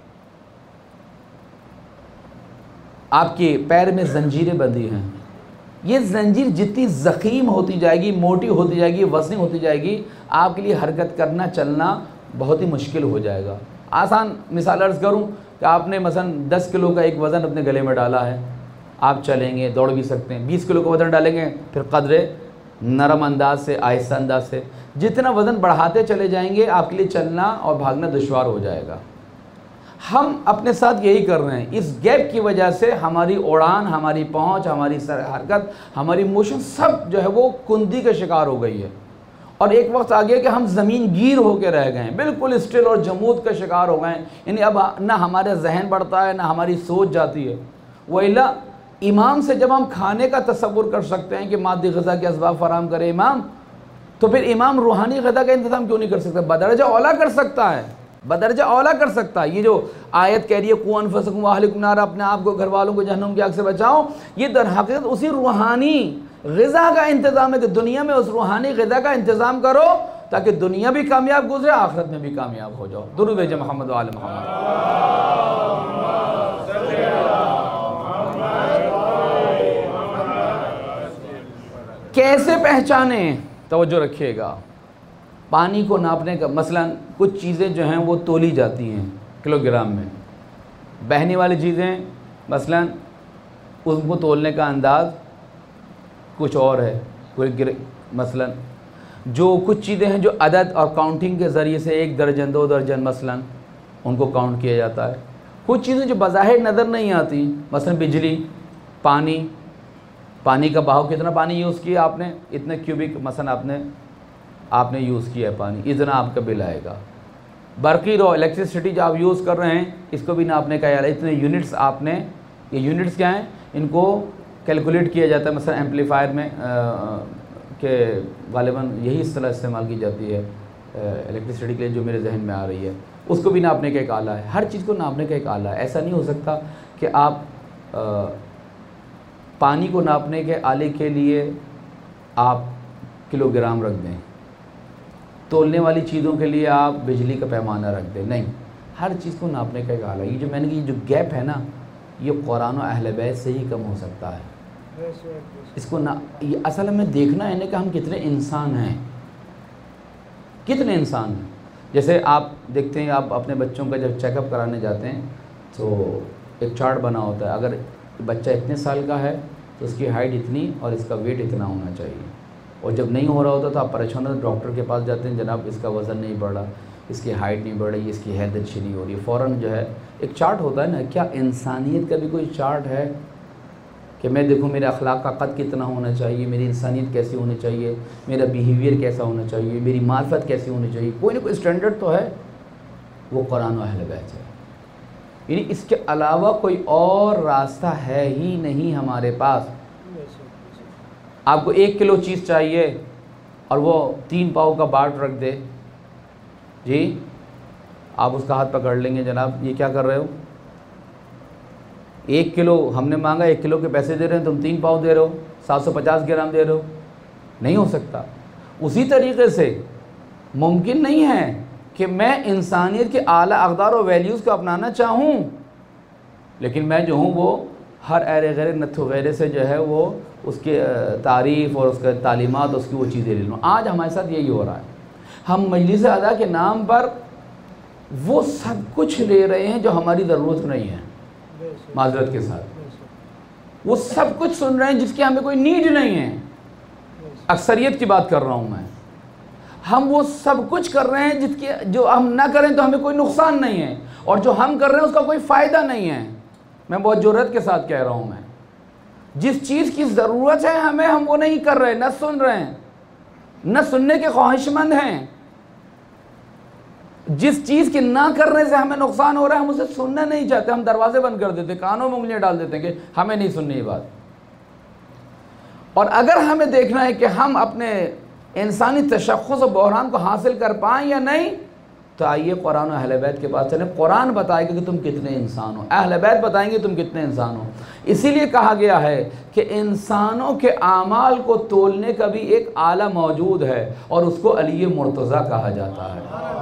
آپ کے پیر میں زنجیریں بندھی ہیں. یہ زنجیر جتنی زخیم ہوتی جائے گی، موٹی ہوتی جائے گی، وزنی ہوتی جائے گی، آپ کے لیے حرکت کرنا، چلنا بہت ہی مشکل ہو جائے گا. آسان مثال عرض کروں کہ آپ نے مثلا 10 کلو کا ایک وزن اپنے گلے میں ڈالا ہے، آپ چلیں گے، دوڑ بھی سکتے ہیں. 20 کلو کا وزن ڈالیں گے، پھر قدرے نرم انداز سے، آہستہ انداز سے جتنا وزن بڑھاتے چلے جائیں گے آپ کے لیے چلنا اور بھاگنا دشوار ہو جائے گا. ہم اپنے ساتھ یہی کر رہے ہیں. اس گیپ کی وجہ سے ہماری اڑان، ہماری پہنچ، ہماری حرکت، ہماری موشن سب جو ہے وہ کندی کا شکار ہو گئی ہے. اور ایک وقت آ گیا کہ ہم زمین گیر ہو کے رہ گئے ہیں، بالکل اسٹل اور جمود کا شکار ہو گئے ہیں. یعنی اب نہ ہمارا ذہن بڑھتا ہے، نہ ہماری سوچ جاتی ہے. وَإِلَّا امام سے جب ہم کھانے کا تصور کر سکتے ہیں کہ مادی غذا کے اسباب فراہم کرے امام، تو پھر امام روحانی غذا کا انتظام کیوں نہیں کر سکتا؟ بدرجہ اولا کر سکتا ہے، بدرجہ اولا کر سکتا ہے. یہ جو آیت کہہ رہی ہے قُوْ أَنفُسَكُمْ وَأَهْلِكُمْ نَارًا، اپنے آپ کو، گھر والوں کو جہنم کی آگ سے بچاؤ، یہ در حقیقت اسی روحانی غذا کا انتظام ہے کہ دنیا میں اس روحانی غذا کا انتظام کرو تاکہ دنیا بھی کامیاب گزرے، آخرت میں بھی کامیاب ہو جاؤ۔ درود بھیجیں محمد و آل محمد۔ کیسے پہچانیں؟ توجہ رکھیے گا۔ پانی کو ناپنے کا مثلا کچھ چیزیں جو ہیں وہ تولی جاتی ہیں کلو گرام میں، بہنے والی چیزیں مثلا ان کو تولنے کا انداز کچھ اور ہے، مثلا جو کچھ چیزیں ہیں جو عدد اور کاؤنٹنگ کے ذریعے سے 1 درجن 2 درجن مثلا ان کو کاؤنٹ کیا جاتا ہے۔ کچھ چیزیں جو بظاہر نظر نہیں آتی، مثلا بجلی، پانی کا بہاؤ، کتنا پانی یوز کیا آپ نے، اتنے کیوبک مثلا آپ نے یوز کیا ہے پانی، اتنا آپ کا بل آئے گا۔ برقی الیکٹریسٹی جو آپ یوز کر رہے ہیں اس کو بھی ناپنے کا ہے، اتنے یونٹس آپ نے، یہ یونٹس کیا ہیں، ان کو کیلکولیٹ کیا جاتا ہے مثلا ایمپلیفائر میں، کہ غالباً یہی اصطلاح استعمال کی جاتی ہے الیکٹریسٹی کے لیے جو میرے ذہن میں آ رہی ہے، اس کو بھی ناپنے کا ایک آلہ ہے۔ ہر چیز کو ناپنے کا ایک آلہ ہے۔ ایسا نہیں ہو سکتا کہ آپ پانی کو ناپنے کے آلے کے لیے آپ کلو گرام رکھ دیں، تولنے والی چیزوں کے لیے آپ بجلی کا پیمانہ رکھ دیں، نہیں، ہر چیز کو ناپنے کا ایک آلہ ہے۔ یہ جو میں نے کہا، یہ جو گیپ ہے نا، یہ قرآن و اہل بیت سے ہی کم ہو سکتا ہے۔ اس کو یہ اصل میں دیکھنا ہے کہ ہم کتنے انسان ہیں، کتنے انسان ہیں۔ جیسے آپ دیکھتے ہیں، آپ اپنے بچوں کا جب چیک اپ کرانے جاتے ہیں تو ایک چارٹ بنا ہوتا ہے، اگر بچہ اتنے سال کا ہے تو اس کی ہائٹ اتنی اور اس کا ویٹ اتنا ہونا چاہیے، اور جب نہیں ہو رہا ہوتا تو آپ پریشان ہوتے ڈاکٹر کے پاس جاتے ہیں، جناب اس کا وزن نہیں بڑھ رہا، اس کی ہائٹ نہیں بڑھ رہی، اس کی ہیلتھ اچھی نہیں ہو رہی، فوراً جو ہے ایک چارٹ ہوتا ہے نا۔ کیا انسانیت کا بھی کوئی چارٹ ہے کہ میں دیکھوں میرے اخلاق کا قد کتنا ہونا چاہیے، میری انسانیت کیسی ہونی چاہیے، میرا بیہیویئر کیسا ہونا چاہیے، میری معرفت کیسی ہونی چاہیے؟ کوئی نہ کوئی اسٹینڈرڈ تو ہے، وہ قرآن و اہل بیت ہے۔ یعنی اس کے علاوہ کوئی اور راستہ ہے ہی نہیں ہمارے پاس۔ آپ کو 1 کلو چیز چاہیے اور وہ 3 پاؤ کا باٹ رکھ دے، جی آپ اس کا ہاتھ پکڑ لیں گے، جناب یہ کیا کر رہے ہو؟ 1 کلو ہم نے مانگا، 1 کلو کے پیسے دے رہے ہیں، تم 3 پاؤ دے رہے ہو، 750 گرام دے رہے ہو، نہیں ہو سکتا۔ اسی طریقے سے ممکن نہیں ہے کہ میں انسانیت کے اعلیٰ اقدار و ویلیوز کو اپنانا چاہوں، لیکن میں جو ہوں وہ ہر ایرے غیر نتھ وغیرہ سے جو ہے وہ اس کے تعریف اور اس کے تعلیمات، اس کی وہ چیزیں لے لوں۔ آج ہمارے ساتھ یہی ہو رہا ہے، ہم مجلس ادا کے نام پر وہ سب کچھ لے رہے ہیں جو ہماری ضرورت نہیں ہے، معذرت کے ساتھ وہ سب کچھ سن رہے ہیں جس کی ہمیں کوئی نیڈ نہیں ہے۔ اکثریت کی بات کر رہا ہوں میں، ہم وہ سب کچھ کر رہے ہیں جس کی جو ہم نہ کریں تو ہمیں کوئی نقصان نہیں ہے، اور جو ہم کر رہے ہیں اس کا کوئی فائدہ نہیں ہے۔ میں بہت جرأت کے ساتھ کہہ رہا ہوں، میں جس چیز کی ضرورت ہے ہمیں، ہم وہ نہیں کر رہے، نہ سن رہے ہیں، نہ سننے کے خواہش مند ہیں۔ جس چیز کے نہ کرنے سے ہمیں نقصان ہو رہا ہے ہم اسے سننا نہیں چاہتے، ہم دروازے بند کر دیتے، کانوں میں انگلیاں ڈال دیتے ہیں کہ ہمیں نہیں سننی یہ بات۔ اور اگر ہمیں دیکھنا ہے کہ ہم اپنے انسانی تشخص و بحران کو حاصل کر پائیں یا نہیں، تو آئیے قرآن و اہل بیت کے پاس چلیں۔ قرآن بتائے گا کہ تم کتنے انسان ہو، اہل بیت بتائیں گے تم کتنے انسان ہو۔ اسی لیے کہا گیا ہے کہ انسانوں کے اعمال کو تولنے کا بھی ایک آلہ موجود ہے، اور اس کو علی مرتضیٰ کہا جاتا ہے۔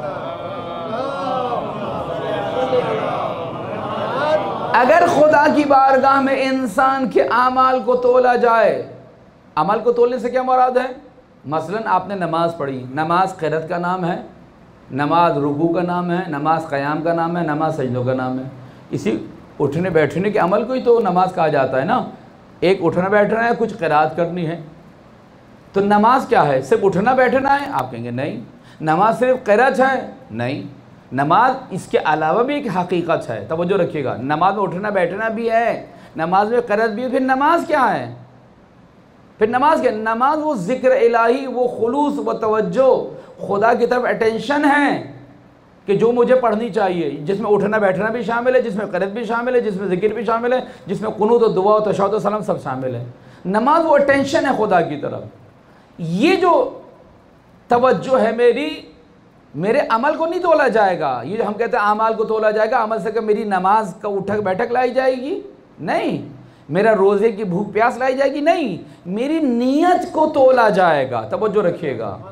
اگر خدا کی بارگاہ میں انسان کے اعمال کو تولا جائے، عمل کو تولنے سے کیا مراد ہے؟ مثلا آپ نے نماز پڑھی، نماز قرات کا نام ہے، نماز رکوع کا نام ہے، نماز قیام کا نام ہے، نماز سجدوں کا نام ہے۔ اسی اٹھنے بیٹھنے کے عمل کو ہی تو نماز کہا جاتا ہے نا۔ ایک اٹھنا بیٹھنا ہے، کچھ قرات کرنی ہے، تو نماز کیا ہے؟ صرف اٹھنا بیٹھنا ہے؟ آپ کہیں گے نہیں۔ نماز صرف قرات ہے؟ نہیں، نماز اس کے علاوہ بھی ایک حقیقت ہے، توجہ رکھیے گا۔ نماز میں اٹھنا بیٹھنا بھی ہے، نماز میں قرات بھی ہے، پھر نماز کیا ہے؟ پھر نماز کیا؟ نماز وہ ذکر الہی، وہ خلوص و توجہ خدا کی طرف اٹینشن ہے کہ جو مجھے پڑھنی چاہیے، جس میں اٹھنا بیٹھنا بھی شامل ہے، جس میں قرات بھی شامل ہے، جس میں ذکر بھی شامل ہے، جس میں قنوت و دعا و تشہد و سلام سب شامل ہے۔ نماز وہ اٹینشن ہے خدا کی طرف۔ یہ جو توجہ ہے میرے عمل کو نہیں تولا جائے گا۔ یہ جو ہم کہتے ہیں اعمال کو تولا جائے گا، عمل سے کہ میری نماز کا اٹھک بیٹھک لائی جائے گی؟ نہیں۔ میرا روزے کی بھوک پیاس لائی جائے گی؟ نہیں، میری نیت کو تولا جائے گا۔ توجہ رکھیے گا،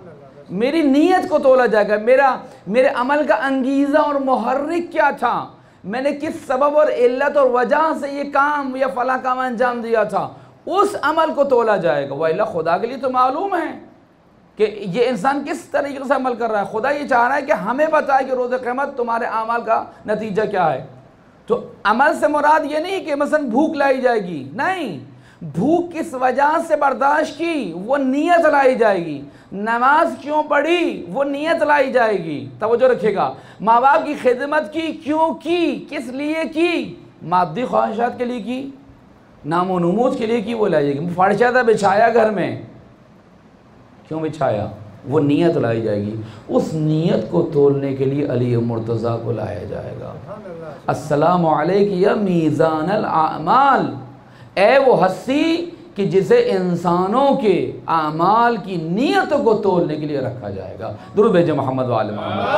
میری نیت کو تولا جائے گا، میرے عمل کا انگیزہ اور محرک کیا تھا، میں نے کس سبب اور علت اور وجہ سے یہ کام یا فلاں کام انجام دیا تھا، اس عمل کو تولا جائے گا۔ وَإِلَّا خدا کے لیے تو معلوم ہے کہ یہ انسان کس طریقے سے عمل کر رہا ہے۔ خدا یہ چاہ رہا ہے کہ ہمیں بتائے کہ روز قیامت تمہارے اعمال کا نتیجہ کیا ہے۔ تو عمل سے مراد یہ نہیں کہ مثلا بھوک لائی جائے گی، نہیں، بھوک کس وجہ سے برداشت کی وہ نیت لائی جائے گی، نماز کیوں پڑھی وہ نیت لائی جائے گی، توجہ رکھے گا، ماں باپ کی خدمت کی کیوں کی، کس لیے کی، مادی خواہشات کے لیے کی، نام و نمود کے لیے کی، وہ لائی جائے گی۔ فرشہ تھا بچھایا گھر میں، کیوں بچھایا، وہ نیت لائی جائے گی، اس نیت کو تولنے کے لیے علی مرتضیٰ کو لایا جائے گا۔ السلام علیک یا میزان الاعمال، اے وہ ہستی کہ جسے انسانوں کے اعمال کی نیتوں کو تولنے کے لیے رکھا جائے گا۔ درود بھیجے محمد وآل محمد۔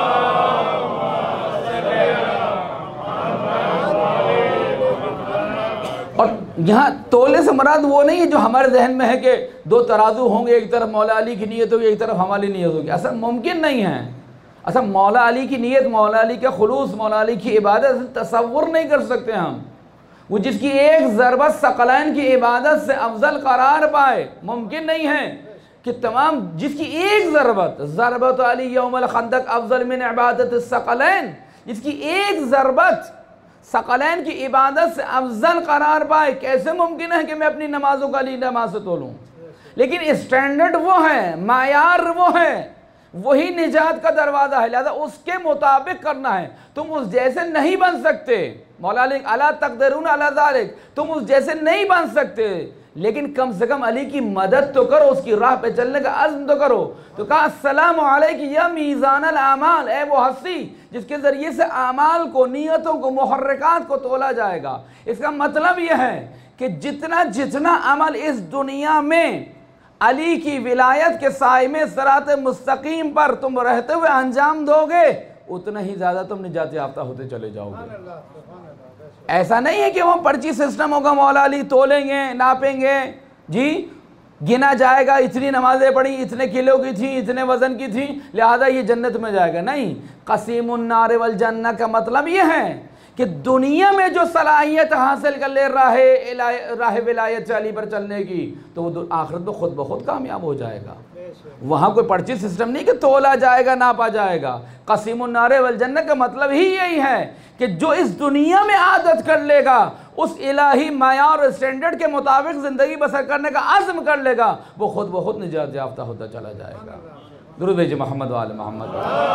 اور یہاں تولنے سے مراد وہ نہیں ہے جو ہمارے ذہن میں ہے کہ دو ترازو ہوں گے، ایک طرف مولا علی کی نیت ہوگی، ایک طرف ہماری نیت ہوگی، اصل ممکن نہیں ہے۔ اصل مولا علی کی نیت، مولا علی کا خلوص، مولا علی کی عبادت تصور نہیں کر سکتے ہم۔ وہ جس کی ایک ضربت ثقلین کی عبادت سے افضل قرار پائے، ممکن نہیں ہے کہ تمام، جس کی ایک ضربت علی یوم الخندق افضل من عبادت الثقلین، جس کی ایک ضربت ثقلین کی عبادت سے افضل قرار پائے، کیسے ممکن ہے کہ میں اپنی نمازوں کا علی نماز سے تولوں؟ لیکن اسٹینڈرڈ وہ ہے، معیار وہ ہے، وہی نجات کا دروازہ ہے، لہذا اس کے مطابق کرنا ہے۔ تم اس جیسے نہیں بن سکتے، مولا علی الا تقدرون علی ذلک، تم اس جیسے نہیں بن سکتے، لیکن کم سے کم علی کی مدد تو کرو، اس کی راہ پہ چلنے کا عزم تو کرو۔ تو کہا السلام علیک یا میزان الاعمال، اے وہ ہستی جس کے ذریعے سے اعمال کو، نیتوں کو، محرکات کو تولا جائے گا۔ اس کا مطلب یہ ہے کہ جتنا عمل اس دنیا میں علی کی ولایت کے سائے میں صراط مستقیم پر تم رہتے ہوئے انجام دو گے، اتنا ہی زیادہ تم نجات یافتہ ہوتے چلے جاؤ گے۔ ایسا نہیں ہے کہ وہ پرچی سسٹم ہوگا، مولا علی تولیں گے، ناپیں گے، جی گنا جائے گا، اتنی نمازیں پڑھی، اتنے کلو کی تھیں، اتنے وزن کی تھیں، لہذا یہ جنت میں جائے گا، نہیں۔ قسیم النار والجنہ کا مطلب یہ ہے کہ دنیا میں جو صلاحیت حاصل کر لے راہ ولایت علی پر چلنے کی، تو وہ آخرت میں خود بخود کامیاب ہو جائے گا۔ وہاں کوئی پرچی سسٹم نہیں کہ تولا جائے گا، ناپا جائے گا۔ قسیم النار والجنہ کا مطلب ہی یہی ہے کہ جو اس دنیا میں عادت کر لے گا، اس الہی معیار اور اسٹینڈرڈ کے مطابق زندگی بسر کرنے کا عزم کر لے گا، وہ خود بخود نجات یافتہ ہوتا چلا جائے گا۔ درود بھیجے محمد وآل محمد۔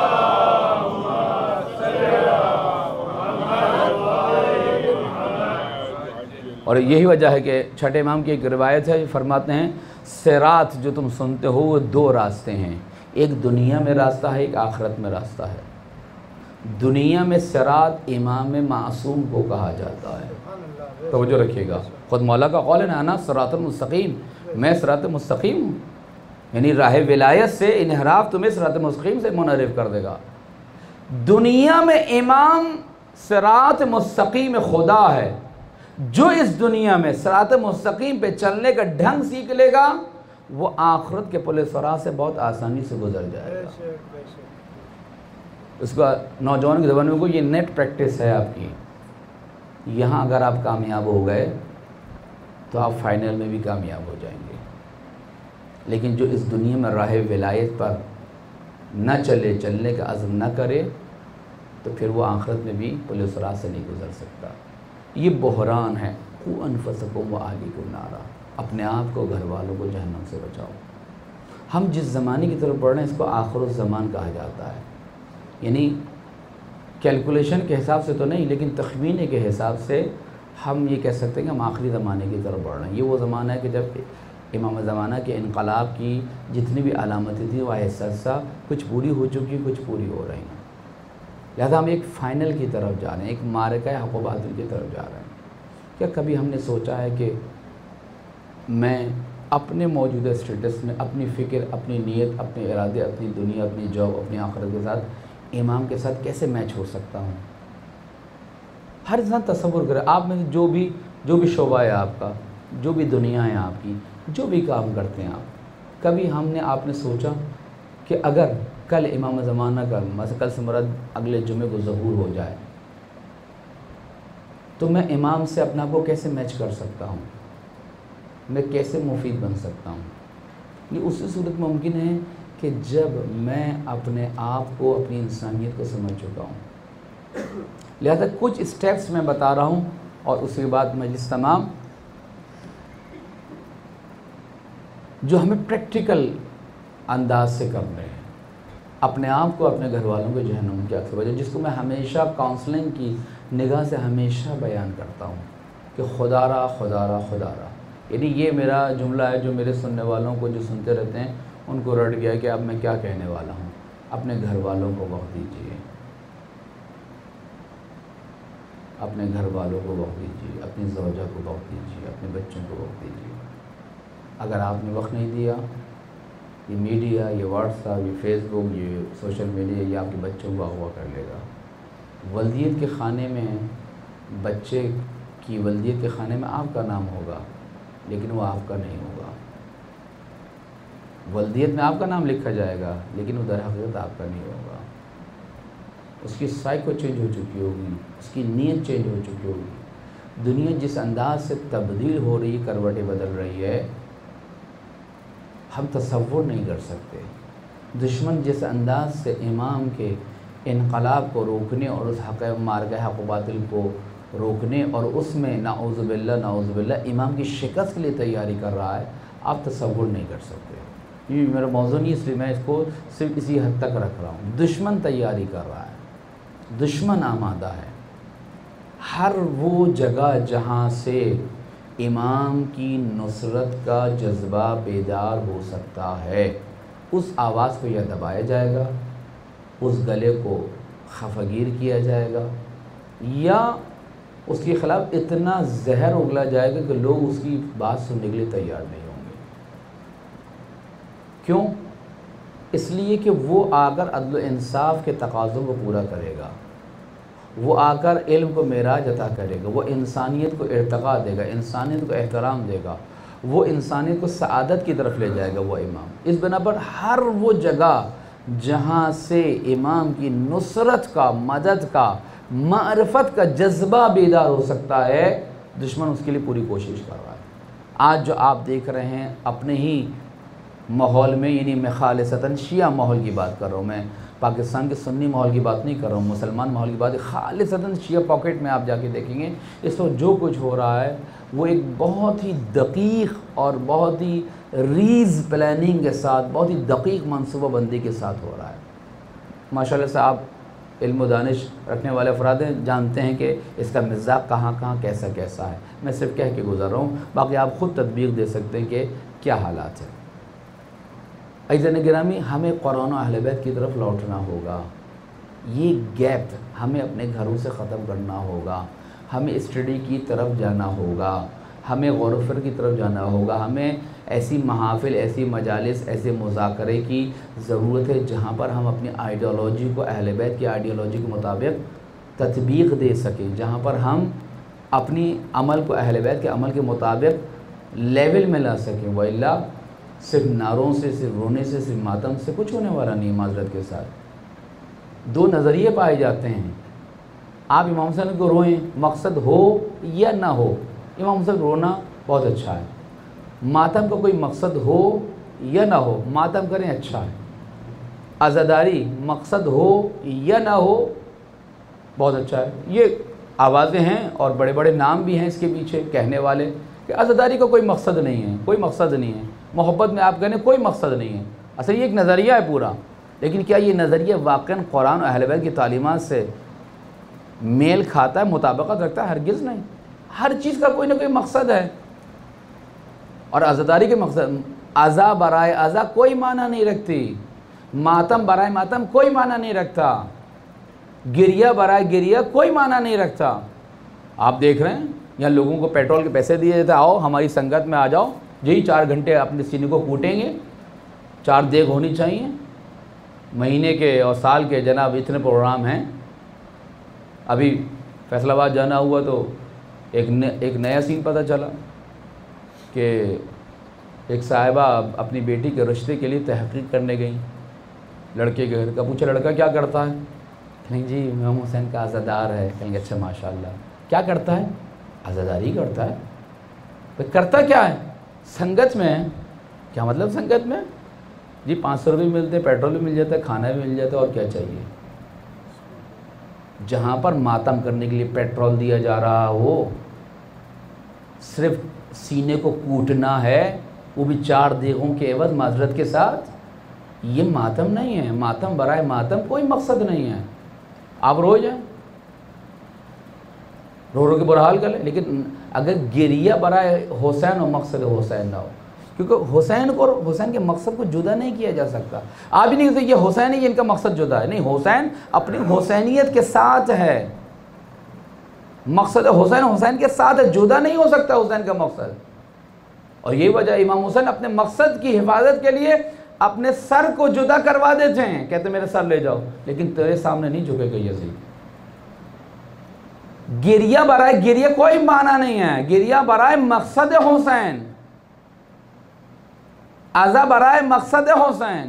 اور یہی وجہ ہے کہ چھٹے امام کی ایک روایت ہے، فرماتے ہیں صراط جو تم سنتے ہو وہ دو راستے ہیں، ایک دنیا میں راستہ ہے، ایک آخرت میں راستہ ہے۔ دنیا میں صراط امام معصوم کو کہا جاتا ہے، توجہ رکھیے گا، خود مولا کا قول ہے نا، انا صراط المستقیم، میں صراط مستقیم ہوں، یعنی راہ ولایت سے انحراف تمہیں صراط مستقیم سے منحرف کر دے گا۔ دنیا میں امام صراط مستقیم خدا ہے، جو اس دنیا میں صراط مستقیم پہ چلنے کا ڈھنگ سیکھ لے گا، وہ آخرت کے پل صراط سے بہت آسانی سے گزر جائے گا۔ اس کا نوجوان کی زبان میں کو یہ نیٹ پریکٹس ہے آپ کی، یہاں اگر آپ کامیاب ہو گئے تو آپ فائنل میں بھی کامیاب ہو جائیں گے، لیکن جو اس دنیا میں راہ ولایت پر نہ چلنے کا عزم نہ کرے تو پھر وہ آخرت میں بھی پل صراط سے نہیں گزر سکتا۔ یہ بحران ہے، قوا انفسکم واہلیکم نارا، اپنے آپ کو، گھر والوں کو جہنم سے بچاؤ۔ ہم جس زمانے کی طرف بڑھ رہے ہیں اس کو آخر الزمان کہا جاتا ہے، یعنی کیلکولیشن کے حساب سے تو نہیں لیکن تخمینے کے حساب سے ہم یہ کہہ سکتے ہیں کہ ہم آخری زمانے کی طرف بڑھ رہے ہیں۔ یہ وہ زمانہ ہے کہ جب امام زمانہ کے انقلاب کی جتنی بھی علامتیں تھیں وہ آہستہ کچھ پوری ہو چکی، کچھ پوری ہو رہی ہیں، لہذا ہم ایک فائنل کی طرف جا رہے ہیں، ایک معرکہ حق و باطل کی طرف جا رہے ہیں۔ کیا کبھی ہم نے سوچا ہے کہ میں اپنے موجودہ اسٹیٹس میں اپنی فکر، اپنی نیت، اپنے ارادے، اپنی دنیا، اپنی جاب، اپنی آخرت کے ساتھ امام کے ساتھ کیسے میچ ہو سکتا ہوں؟ ہر انسان تصور کرے، آپ میں جو بھی شعبہ ہے آپ کا، جو بھی دنیا ہے آپ کی، جو بھی کام کرتے ہیں آپ، کبھی آپ نے سوچا کہ کہ اگر کل امام زمانہ کا مثلا کل سے مراد اگلے جمعے کو ظہور ہو جائے تو میں امام سے اپنا کو کیسے میچ کر سکتا ہوں، میں کیسے مفید بن سکتا ہوں؟ یہ اسی صورت ممکن ہے کہ جب میں اپنے آپ کو، اپنی انسانیت کو سمجھ چکا ہوں۔ لہذا کچھ اسٹیپس میں بتا رہا ہوں اور اس کے بعد مجلس تمام، جو ہمیں پریکٹیکل انداز سے کرنے ہیں، اپنے آپ کو، اپنے گھر والوں کو جہنم کی آگ سے بچانا، جس کو میں ہمیشہ کاؤنسلنگ کی نگاہ سے ہمیشہ بیان کرتا ہوں کہ خدا را خدا را خدا را، یعنی یہ میرا جملہ ہے جو میرے سننے والوں کو، جو سنتے رہتے ہیں، ان کو رٹ گیا کہ اب میں کیا کہنے والا ہوں۔ اپنے گھر والوں کو وقت دیجیے، اپنے گھر والوں کو وقت دیجیے، اپنی زوجہ کو وقت دیجیے، اپنے بچوں کو وقت دیجیے۔ اگر آپ نے وقت نہیں دیا، یہ میڈیا، یہ واٹس ایپ، یہ فیس بک، یہ سوشل میڈیا، یہ آپ کے بچوں کو اغوا کر لے گا۔ ولدیت کے خانے میں، بچے کی ولدیت کے خانے میں آپ کا نام ہوگا، لیکن وہ آپ کا نہیں ہوگا۔ ولدیت میں آپ کا نام لکھا جائے گا، لیکن وہ در حقیقت آپ کا نہیں ہوگا۔ اس کی سائیکو چینج ہو چکی ہوگی، اس کی نیت چینج ہو چکی ہوگی۔ دنیا جس انداز سے تبدیل ہو رہی، کروٹیں بدل رہی ہے، ہم تصور نہیں کر سکتے۔ دشمن جس انداز سے امام کے انقلاب کو روکنے اور اس مارکہ حق و باطل کو روکنے اور اس میں نعوذ باللہ امام کی شکست کے لیے تیاری کر رہا ہے، آپ تصور نہیں کر سکتے۔ یہ میرا موضوع نہیں، اس لیے میں اس کو صرف اسی حد تک رکھ رہا ہوں۔ دشمن تیاری کر رہا ہے، دشمن آمادہ ہے۔ ہر وہ جگہ جہاں سے امام کی نصرت کا جذبہ بیدار ہو سکتا ہے، اس آواز کو یا دبایا جائے گا، اس گلے کو خفگیر کیا جائے گا، یا اس کے خلاف اتنا زہر اگلا جائے گا کہ لوگ اس کی بات سننے کے لیے تیار نہیں ہوں گے۔ کیوں؟ اس لیے کہ وہ آ کر عدل و انصاف کے تقاضوں کو پورا کرے گا، وہ آ کر علم کو معراج عطا کرے گا، وہ انسانیت کو ارتقا دے گا، انسانیت کو احترام دے گا، وہ انسانیت کو سعادت کی طرف لے جائے گا وہ امام۔ اس بنا پر ہر وہ جگہ جہاں سے امام کی نصرت کا، مدد کا، معرفت کا جذبہ بیدار ہو سکتا ہے، دشمن اس کے لیے پوری کوشش کر رہا ہے۔ آج جو آپ دیکھ رہے ہیں اپنے ہی ماحول میں، یعنی میں خالصتاً شیعہ ماحول کی بات کر رہا ہوں، میں پاکستان کے سنی ماحول کی بات نہیں کر رہا ہوں، مسلمان ماحول کی بات، خالصتاً شیعہ پاکٹ میں آپ جا کے دیکھیں گے اس وقت جو کچھ ہو رہا ہے وہ ایک بہت ہی دقیق اور بہت ہی ریز پلاننگ کے ساتھ، بہت ہی دقیق منصوبہ بندی کے ساتھ ہو رہا ہے۔ ماشاءاللہ سے آپ علم و دانش رکھنے والے افراد ہیں، جانتے ہیں کہ اس کا مزاج کہاں کہاں کیسا کیسا ہے، میں صرف کہہ کے گزر رہا ہوں، باقی آپ خود تطبیق دے سکتے ہیں کہ کیا حالات ہیں۔ عزیزان گرامی، ہمیں قرآن و اہل بیت کی طرف لوٹنا ہوگا، یہ گیپ ہمیں اپنے گھروں سے ختم کرنا ہوگا، ہمیں اسٹڈی کی طرف جانا ہوگا، ہمیں غور و فکر کی طرف جانا ہوگا، ہمیں ایسی محافل، ایسی مجالس، ایسے مذاکرے کی ضرورت ہے جہاں پر ہم اپنی آئیڈیالوجی کو، اہل بیت کی آئیڈیالوجی کے مطابق تطبیق دے سکیں، جہاں پر ہم اپنی عمل کو اہل بیت کے عمل کے مطابق لیول میں لا سکیں، وَإِلَّا صرف نعروں سے، صرف رونے سے، صرف ماتم سے کچھ ہونے والا نہیں۔ معذرت کے ساتھ دو نظریے پائے جاتے ہیں، آپ امام حسین کو روئیں، مقصد ہو یا نہ ہو، امام حسین رونا بہت اچھا ہے، ماتم کا کوئی مقصد ہو یا نہ ہو، ماتم کریں اچھا ہے، عزاداری مقصد ہو یا نہ ہو بہت اچھا ہے۔ یہ آوازیں ہیں اور بڑے بڑے نام بھی ہیں اس کے پیچھے کہنے والے کہ عزاداری کا کوئی مقصد نہیں ہے، کوئی مقصد نہیں ہے، محبت میں آپ کہنے کوئی مقصد نہیں ہے، اصل یہ ایک نظریہ ہے پورا، لیکن کیا یہ نظریہ واقعاً قرآن و اہل بیت کی تعلیمات سے میل کھاتا ہے، مطابقت رکھتا ہے؟ ہرگز نہیں۔ ہر چیز کا کوئی نہ کوئی مقصد ہے، اور عزاداری کے مقصد، عزا برائے عزا کوئی معنی نہیں رکھتی، ماتم برائے ماتم کوئی معنی نہیں رکھتا، گریہ برائے گریہ کوئی معنی نہیں رکھتا۔ آپ دیکھ رہے ہیں یہاں لوگوں کو پیٹرول کے پیسے دیے جاتے، آؤ ہماری سنگت میں آ جاؤ، یہی 4 گھنٹے اپنے سینے کو کوٹیں گے، 4 دیگ ہونی چاہیے، مہینے کے اور سال کے جناب اتنے پروگرام ہیں۔ ابھی فیصل آباد جانا ہوا تو ایک نیا سین پتہ چلا کہ ایک صاحبہ اپنی بیٹی کے رشتے کے لیے تحقیق کرنے گئیں، لڑکے کے گھر کا، پوچھا لڑکا کیا کرتا ہے؟ کہیں جی امام حسین کا عزادار ہے۔ کہیں گے اچھا ماشاء اللہ، کیا کرتا ہے؟ عزاداری کرتا ہے۔ تو کرتا کیا ہے؟ سنگت میں ہے۔ کیا مطلب سنگت میں؟ جی 500 روپے ملتے، پیٹرول بھی مل جاتا ہے، کھانا بھی مل جاتا ہے، اور کیا چاہیے؟ جہاں پر ماتم کرنے کے لیے پیٹرول دیا جا رہا ہو، صرف سینے کو کوٹنا ہے، وہ بھی 4 دیگوں کے عوض معذرت کے ساتھ، یہ ماتم نہیں ہے۔ ماتم برائے ماتم کوئی مقصد نہیں ہے۔ آپ رو جائیں، رو کے برحال کر لیں، لیکن اگر گریہ برائے حسین و مقصد حسین نہ ہو، کیونکہ حسین کے مقصد کو جدا نہیں کیا جا سکتا۔ آپ ہی نہیں کہتے یہ حسین ہی ان کا مقصد جدا ہے، نہیں، حسین اپنی حسینیت کے ساتھ ہے، مقصد حسین کے ساتھ ہے، جدا نہیں ہو سکتا حسین کا مقصد۔ اور یہی وجہ امام حسین اپنے مقصد کی حفاظت کے لیے اپنے سر کو جدا کروا دیتے ہیں، کہتے میرے سر لے جاؤ، لیکن تیرے سامنے نہیں جھکے گا یزید۔ گریہ برائے گریہ کوئی معنی نہیں ہے، گریہ برائے مقصد حسین، عزا برائے مقصد حسین،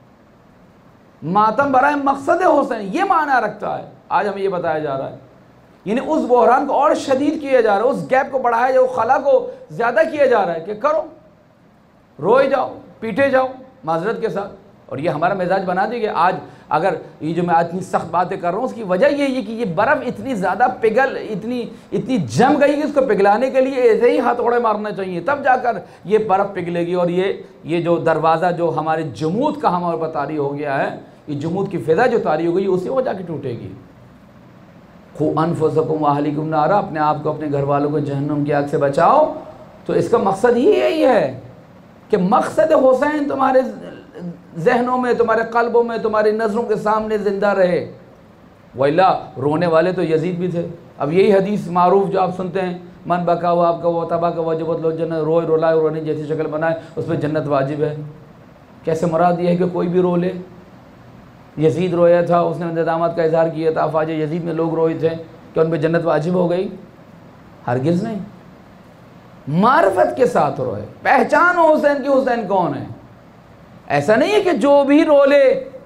ماتم برائے مقصد حسین، یہ معنی رکھتا ہے۔ آج ہمیں یہ بتایا جا رہا ہے، یعنی اس بحران کو اور شدید کیا جا رہا ہے، اس گیپ کو بڑھایا جا رہا ہے، خلا کو زیادہ کیا جا رہا ہے کہ کرو، روئے جاؤ، پیٹے جاؤ معذرت کے ساتھ۔ اور یہ ہمارا مزاج بنا دے گا۔ آج اگر یہ جو میں اتنی سخت باتیں کر رہا ہوں، اس کی وجہ یہ ہے کہ یہ برف اتنی زیادہ پگھل، اتنی جم گئی کہ اس کو پگھلانے کے لیے ایسے ہی ہتھوڑے مارنا چاہیے، تب جا کر یہ برف پگھلے گی۔ اور یہ جو دروازہ جو ہمارے جمود کا ہمارے پر طاری ہو گیا ہے، یہ جمود کی فضا جو طاری ہو گئی، اسی وہ جا کے ٹوٹے گی۔ قُوا أَنفُسَكُمْ وَأَهْلِيكُمْ نَارًا، اپنے آپ کو اپنے گھر والوں کو جہنم کی آگ سے بچاؤ۔ تو اس کا مقصد ہی یہی ہے کہ مقصد حسین تمہارے ذہنوں میں، تمہارے قلبوں میں، تمہاری نظروں کے سامنے زندہ رہے۔ وَإِلَّا رونے والے تو یزید بھی تھے۔ اب یہی حدیث معروف جو آپ سنتے ہیں، من بکا ہوا آپ کا وہ تبا کا وجبت لو جنت، روئے رولائے رونے جیسی شکل بنائے، اس میں جنت واجب ہے۔ کیسے مراد یہ ہے کہ کوئی بھی رو لے؟ یزید رویا تھا، اس نے ندامت کا اظہار کیا تھا، افواج یزید میں لوگ روئے تھے، کہ ان پہ جنت واجب ہو گئی؟ ہرگز نہیں۔ معرفت کے ساتھ روئے، پہچانو حسین کی حسین کون ہے۔ ایسا نہیں ہے کہ جو بھی رو لے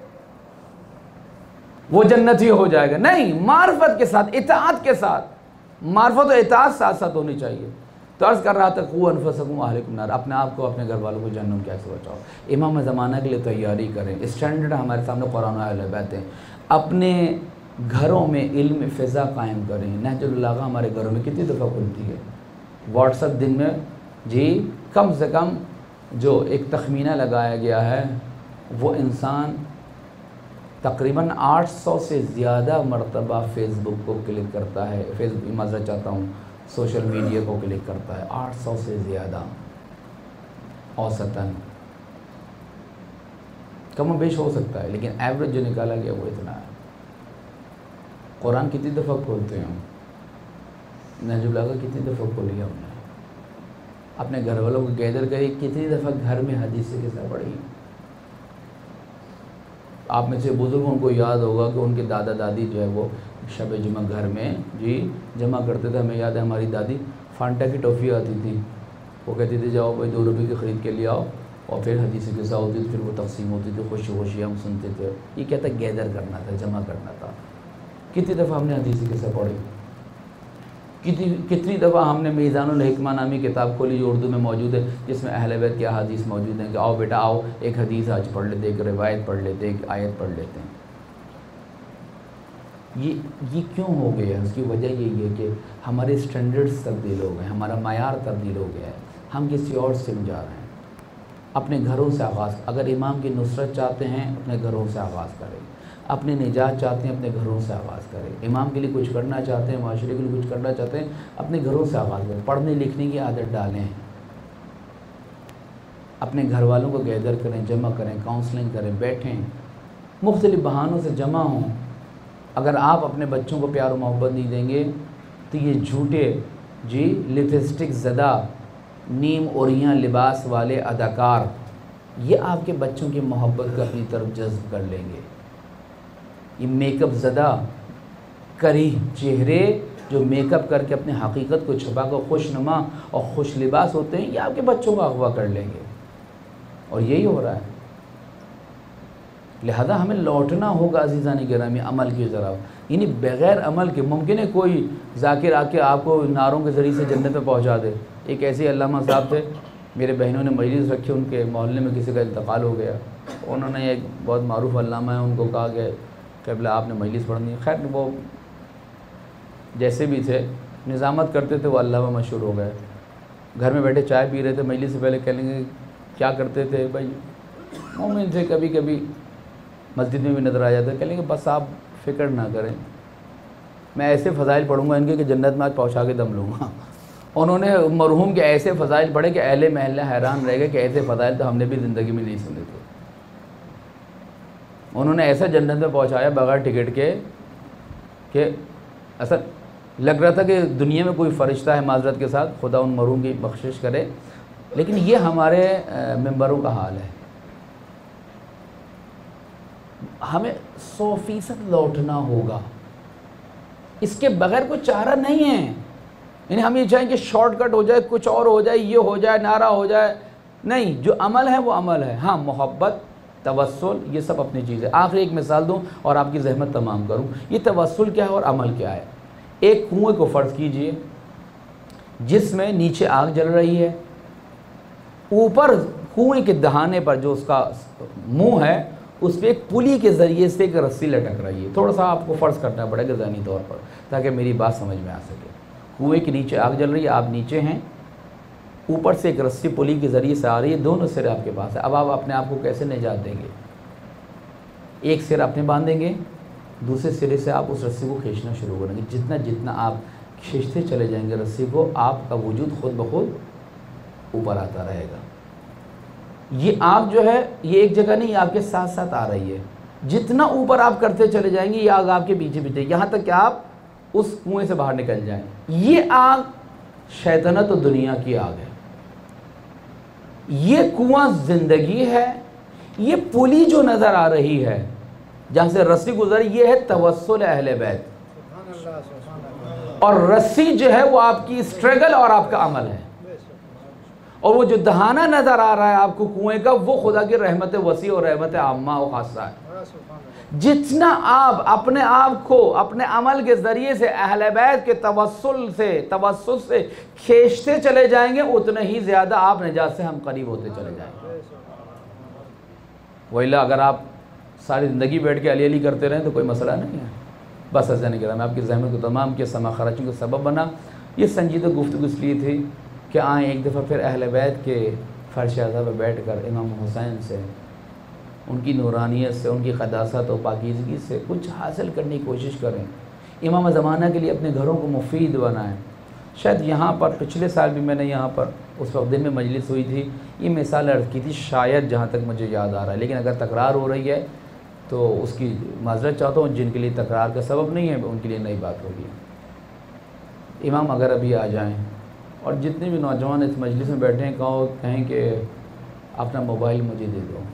وہ جنتی ہو جائے گا، نہیں، معرفت کے ساتھ، اطاعت کے ساتھ، معرفت و اطاعت ساتھ ساتھ ہونی چاہیے۔ تو عرض کر رہا تھا قُوا أَنفُسَكُمْ وَأَهْلِيكُمْ نَارًا، اپنے آپ کو، اپنے گھر والوں کو جہنم کی آگ سے بچاؤ۔ امام زمانہ کے لیے تیاری کریں، اسٹینڈرڈ ہمارے سامنے قرآن و اہل بیت ہیں، اپنے گھروں میں علم فضا قائم کریں۔ نہج البلاغہ ہمارے گھروں میں کتنی دفعہ کھلتی ہے؟ واٹس ایپ دن میں جی کم سے کم جو ایک تخمینہ لگایا گیا ہے، وہ انسان تقریباً 800 سے زیادہ مرتبہ فیس بک کو کلک کرتا ہے، فیس بک معذرت چاہتا ہوں، سوشل میڈیا کو کلک کرتا ہے، 800 سے زیادہ اوسطاً، کم و بیش ہو سکتا ہے، لیکن ایوریج جو نکالا گیا وہ اتنا ہے۔ قرآن کتنی دفعہ کھولتے ہیں، نہج البلاغہ کتنی دفعہ کھولی ہم نے، اپنے گھر والوں کو گیدر کری، کتنی دفعہ گھر میں حدیث سے قصہ پڑھی۔ آپ میں سے بزرگوں کو یاد ہوگا کہ ان کے دادا دادی جو ہے وہ شب جمعہ گھر میں جی جمع کرتے تھے۔ ہمیں یاد ہے ہماری دادی فانٹا کی ٹافی آتی تھی، وہ کہتی تھی جاؤ بھائی 2 روپے کی خرید کے لے آؤ، اور پھر حدیث قصہ ہوتی تھی، پھر وہ تقسیم ہوتی تھی، خوشی خوشی ہم سنتے تھے۔ یہ کہتا گیدر کرنا تھا، جمع کرنا تھا۔ کتنی دفعہ ہم نے حدیث قصہ پڑھی، کتنی دفعہ ہم نے میزان الحکمہ نامی کتاب کھولی جو اردو میں موجود ہے، جس میں اہل بیت کی احادیث موجود ہیں، کہ آؤ بیٹا آؤ ایک حدیث آج پڑھ لیتے، ایک روایت پڑھ لیتے، ایک آیت پڑھ لیتے ہیں۔ یہ کیوں ہو گیا؟ اس کی وجہ یہی ہے کہ ہمارے اسٹینڈرڈز تبدیل ہو گئے، ہمارا معیار تبدیل ہو گیا ہے، ہم کسی اور سے جا رہے ہیں۔ اپنے گھروں سے آغاز، اگر امام کی نصرت چاہتے ہیں اپنے گھروں سے آغاز کریں، اپنی نجات چاہتے ہیں اپنے گھروں سے آغاز کریں، امام کے لیے کچھ کرنا چاہتے ہیں، معاشرے کے لیے کچھ کرنا چاہتے ہیں، اپنے گھروں سے آغاز کریں، پڑھنے لکھنے کی عادت ڈالیں، اپنے گھر والوں کو گیدر کریں، جمع کریں، کاؤنسلنگ کریں، بیٹھیں، مختلف بہانوں سے جمع ہوں۔ اگر آپ اپنے بچوں کو پیار و محبت نہیں دیں گے تو یہ جھوٹے جی لپسٹک زدہ نیم اوریاں لباس والے اداکار یہ آپ کے بچوں کی محبت کو اپنی طرف جذب کر لیں گے۔ یہ میک اپ زدہ کری چہرے جو میک اپ کر کے اپنے حقیقت کو چھپا کر خوش نما اور خوش لباس ہوتے ہیں، یہ آپ کے بچوں کو اغوا کر لیں گے، اور یہی ہو رہا ہے۔ لہذا ہمیں لوٹنا ہوگا عزیزان گرامی عمل کی طرف، یعنی بغیر عمل کے ممکن ہے کوئی ذاکر آ کے آپ کو نعروں کے ذریعے سے جنت میں پہنچا دے۔ ایک ایسے علامہ صاحب تھے، میرے بہنوں نے مجلس رکھی، ان کے محلے میں کسی کا انتقال ہو گیا، انہوں نے ایک بہت معروف علامہ ہے، ان کو کہا کہ قبلہ آپ نے مجلس پڑھنی ہے۔ خیر وہ جیسے بھی تھے نظامت کرتے تھے، وہ علامہ مشہور ہو گئے۔ گھر میں بیٹھے چائے پی رہے تھے، مجلس سے پہلے کہہ لیں گے کیا کرتے تھے بھائی، مومن تھے، کبھی کبھی مسجد میں بھی نظر آ جاتا ہے، کہہ لیں گے بس آپ فکر نہ کریں، میں ایسے فضائل پڑھوں گا ان کے کہ جنت میں آج پہنچا کے دم لوں گا۔ انہوں نے مرحوم کے ایسے فضائل پڑھے کہ اہل محلہ حیران رہ گئے کہ ایسے فضائل تو ہم نے بھی زندگی میں نہیں سنے تھے۔ انہوں نے ایسا جنت میں پہنچایا بغیر ٹکٹ کے کہ ایسا لگ رہا تھا کہ دنیا میں کوئی فرشتہ ہے، معذرت کے ساتھ، خدا ان مرحوم کی بخشش کرے، لیکن یہ ہمارے ممبروں کا حال ہے۔ ہمیں 100% لوٹنا ہوگا، اس کے بغیر کوئی چارہ نہیں ہے۔ یعنی ہم یہ چاہیں کہ شارٹ کٹ ہو جائے، کچھ اور ہو جائے، یہ ہو جائے، نعرہ ہو جائے، نہیں، جو عمل ہے وہ عمل ہے۔ ہاں محبت، توسل، یہ سب اپنی چیز ہے۔ آخری ایک مثال دوں اور آپ کی زحمت تمام کروں، یہ توسل کیا ہے اور عمل کیا ہے۔ ایک کنویں کو فرض کیجئے جس میں نیچے آگ جل رہی ہے، اوپر کنویں کے دہانے پر جو اس کا منہ ہے اس پہ ایک پلی کے ذریعے سے ایک رسی لٹک رہی ہے۔ تھوڑا سا آپ کو فرض کرنا پڑے گا ذہنی طور پر تاکہ میری بات سمجھ میں آ سکے۔ کنویں کے نیچے آگ جل رہی ہے، آپ نیچے ہیں، اوپر سے ایک رسی پلی کے ذریعے سے آ رہی ہے، دونوں سرے آپ کے پاس ہے۔ اب آپ اپنے آپ کو کیسے نجات دیں گے؟ ایک سر اپنے باندھیں گے، دوسرے سرے سے آپ اس رسی کو کھینچنا شروع کریں گے۔ جتنا جتنا آپ کھینچتے چلے جائیں گے رسی کو، آپ کا وجود خود بخود اوپر آتا رہے گا۔ یہ آگ جو ہے یہ ایک جگہ نہیں، آپ کے ساتھ ساتھ آ رہی ہے۔ جتنا اوپر آپ کرتے چلے جائیں گے یہ آگ آپ کے پیچھے پیچھے، یہاں تک کہ آپ اس کنویں سے باہر نکل جائیں۔ یہ آگ شیطنت و دنیا کی آگ ہے، یہ کنواں زندگی ہے، یہ پلی جو نظر آ رہی ہے جہاں سے رسی گزری، یہ ہے توسل اہل بیت، اور رسی جو ہے وہ آپ کی اسٹرگل اور آپ کا عمل ہے، اور وہ جو دہانہ نظر آ رہا ہے آپ کو کنویں کا، وہ خدا کی رحمت وسیع اور رحمت عامہ و خاصہ ہے۔ جتنا آپ اپنے آپ کو اپنے عمل کے ذریعے سے اہل بیت کے توسل سے کھینچتے چلے جائیں گے، اتنا ہی زیادہ آپ نجات سے ہم قریب ہوتے چلے جائیں گے۔ وإلا اگر آپ ساری زندگی بیٹھ کے علی علی کرتے رہیں تو کوئی مسئلہ نہیں ہے۔ بس ایسا نہیں کرا، میں آپ کی زحمت کو تمام کے سما خرچوں کا سبب بنا۔ یہ سنجیدہ گفتگو اس لیے تھی کہ آئیں ایک دفعہ پھر اہل بیت کے فرش اعظم پہ بیٹھ کر امام حسین سے، ان کی نورانیت سے، ان کی قداست و پاکیزگی سے کچھ حاصل کرنے کی کوشش کریں۔ امام زمانہ کے لیے اپنے گھروں کو مفید بنائیں۔ شاید یہاں پر پچھلے سال بھی میں نے یہاں پر اس وقت دن میں مجلس ہوئی تھی، یہ مثال عرض کی تھی، شاید جہاں تک مجھے یاد آ رہا ہے، لیکن اگر تکرار ہو رہی ہے تو اس کی معذرت چاہتا ہوں۔ جن کے لیے تکرار کا سبب نہیں ہے ان کے لیے نئی بات ہوگی۔ امام اگر ابھی آ جائیں اور جتنے بھی نوجوان اس مجلس میں بیٹھے ہیں کہیں کہ اپنا موبائل مجھے دے دو،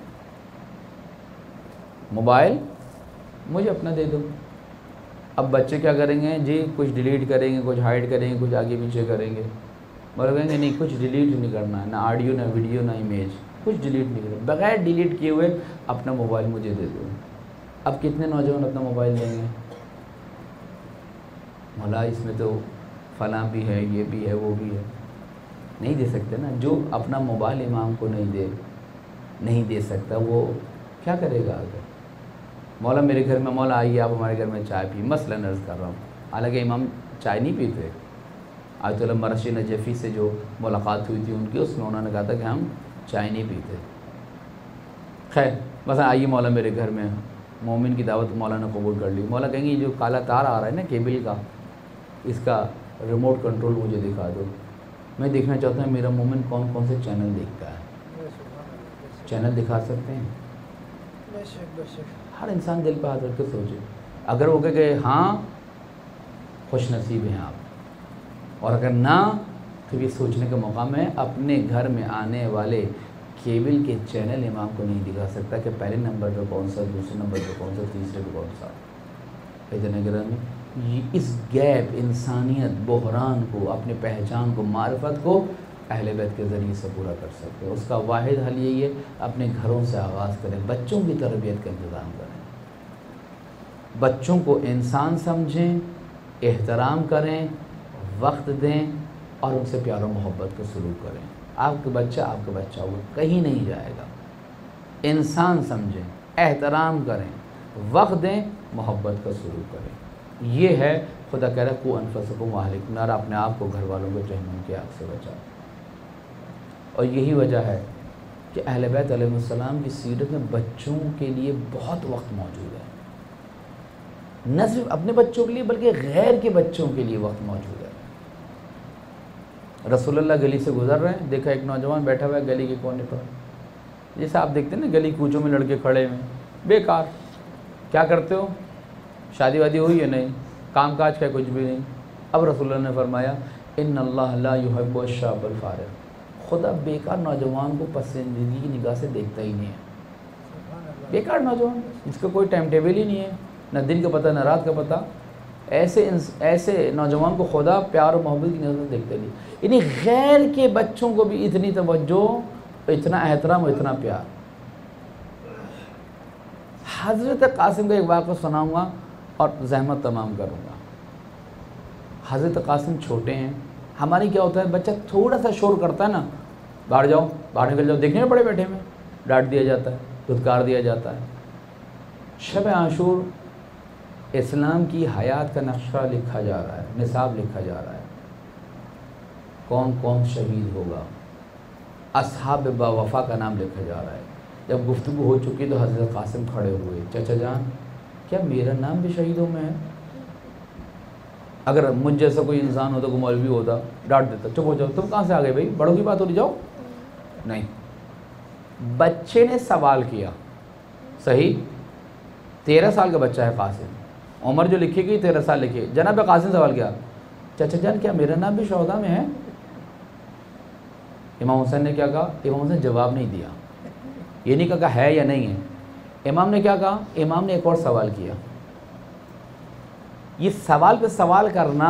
موبائل مجھے اپنا دے دو۔ اب بچے کیا کریں گے جی، کچھ ڈیلیٹ کریں گے، کچھ ہائڈ کریں گے، کچھ آگے پیچھے کریں گے، مگر کہیں گے نہیں کچھ ڈیلیٹ نہیں کرنا ہے، نہ آڈیو نہ ویڈیو نہ امیج، کچھ ڈیلیٹ نہیں کرنا، بغیر ڈیلیٹ کیے ہوئے اپنا موبائل مجھے دے دو۔ اب کتنے نوجوان اپنا موبائل دیں گے؟ مولا اس میں تو فلاں بھی ہے، یہ بھی ہے، وہ بھی ہے، نہیں دے سکتے نا۔ جو اپنا موبائل امام کو نہیں دے سکتا وہ کیا کرے گا؟ اگر مولا میرے گھر میں، مولا آئیے آپ ہمارے گھر میں چائے پی، مثلاً عرض کر رہا ہوں، حالانکہ امام چائے نہیں پیتے۔ آیت اللہ مرشد نجفی سے جو ملاقات ہوئی تھی ان کی، اس میں انہوں نے کہا تھا کہ ہم چائے نہیں پیتے۔ خیر مثلا آئیے مولا میرے گھر میں، مومن کی دعوت مولا نے قبول کر لی، مولا کہیں گے جو کالا تار آ رہا ہے نا کیبل کا، اس کا ریموٹ کنٹرول مجھے دکھا دو، میں دیکھنا چاہتا ہوں میرا مومن کون کون سے چینل دیکھتا ہے۔ چینل دکھا سکتے ہیں؟ ہر انسان دل پہ ہاتھ رکھ کے سوچے، اگر وہ کہ ہاں خوش نصیب ہیں آپ، اور اگر نہ تو یہ سوچنے کا موقع میں اپنے گھر میں آنے والے کیبل کے چینل امام کو نہیں دکھا سکتا کہ پہلے نمبر پہ کون سا، دوسرے نمبر پہ کون سا، تیسرے پہ کون سا۔ اتنے گرامی اس گیپ، انسانیت، بحران کو، اپنے پہچان کو، معرفت کو اہل بیت کے ذریعے سے پورا کر سکتے ہیں۔ اس کا واحد حل یہی ہے اپنے گھروں سے آغاز کریں، بچوں کی تربیت کا انتظام کریں، بچوں کو انسان سمجھیں، احترام کریں، وقت دیں اور ان سے پیار و محبت کا سلوک کریں۔ آپ کا بچہ ہوگا، کہیں نہیں جائے گا۔ انسان سمجھیں، احترام کریں، وقت دیں، محبت کا سلوک کریں۔ یہ ہے خدا کہہ رہا ہے قو انفسکم واہلکم نارا، اپنے آپ کو، گھر والوں کو جہنم کی آگ سے بچاؤ۔ اور یہی وجہ ہے کہ اہل بیت علیہ السلام کی سیرت میں بچوں کے لیے بہت وقت موجود ہے، نہ صرف اپنے بچوں کے لیے بلکہ غیر کے بچوں کے لیے وقت موجود ہے۔ رسول اللہ گلی سے گزر رہے ہیں، دیکھا ایک نوجوان بیٹھا ہوا ہے گلی کے کونے پر، جیسے آپ دیکھتے ہیں نا گلی کوچوں میں لڑکے کھڑے ہوئے بیکار، کیا کرتے ہو، شادی وادی ہوئی ہے نہیں، کام کاج کا کچھ بھی نہیں۔ اب رسول اللہ نے فرمایا ان اللہ لا یحب الشاب الفارغ، خدا بیکار نوجوان کو پسندیدگی کی نگاہ سے دیکھتا ہی نہیں ہے۔ بیکار نوجوان جس کا کوئی ٹائم ٹیبل ہی نہیں ہے، نہ دن کا پتہ نہ رات کا پتہ، ایسے نوجوان کو خدا پیار و محبت کی نظر سے دیکھتا نہیں۔ یعنی غیر کے بچوں کو بھی اتنی توجہ، اتنا احترام اور اتنا پیار۔ حضرت قاسم کا ایک واقعہ سناؤں گا اور زحمت تمام کروں گا۔ حضرت قاسم چھوٹے ہیں، ہماری کیا ہوتا ہے بچہ تھوڑا سا شور کرتا ہے نا، باہر جاؤ، باہر نکل جاؤ، دیکھنے میں بڑے بیٹھے میں ڈانٹ دیا جاتا ہے، دھتکار دیا جاتا ہے۔ شب عاشور اسلام کی حیات کا نقشہ لکھا جا رہا ہے، نصاب لکھا جا رہا ہے، کون کون شہید ہوگا، اصحاب با وفا کا نام لکھا جا رہا ہے۔ جب گفتگو ہو چکی تو حضرت قاسم کھڑے ہوئے، چچا جان کیا میرا نام بھی شہیدوں میں ہے؟ اگر مجھ جیسا کوئی انسان ہوتا، کوئی مولوی ہوتا، ڈانٹ دیتا، چپ ہو جاؤ، تم کہاں سے آ گئے بھائی، بڑوں کی بات ہو رہی، جاؤ۔ نہیں، بچے نے سوال کیا، صحیح 13 سال کا بچہ ہے قاسم، عمر جو لکھی گئی 13 سال لکھی، جناب قاسم سوال کیا، چچا جان کیا میرا نام بھی شہداء میں ہے؟ امام حسین نے کیا کہا؟ امام حسین جواب نہیں دیا، یہ نہیں کہا کہ ہے یا نہیں ہے۔ امام نے کیا کہا؟ امام نے ایک اور سوال کیا۔ یہ سوال پہ سوال کرنا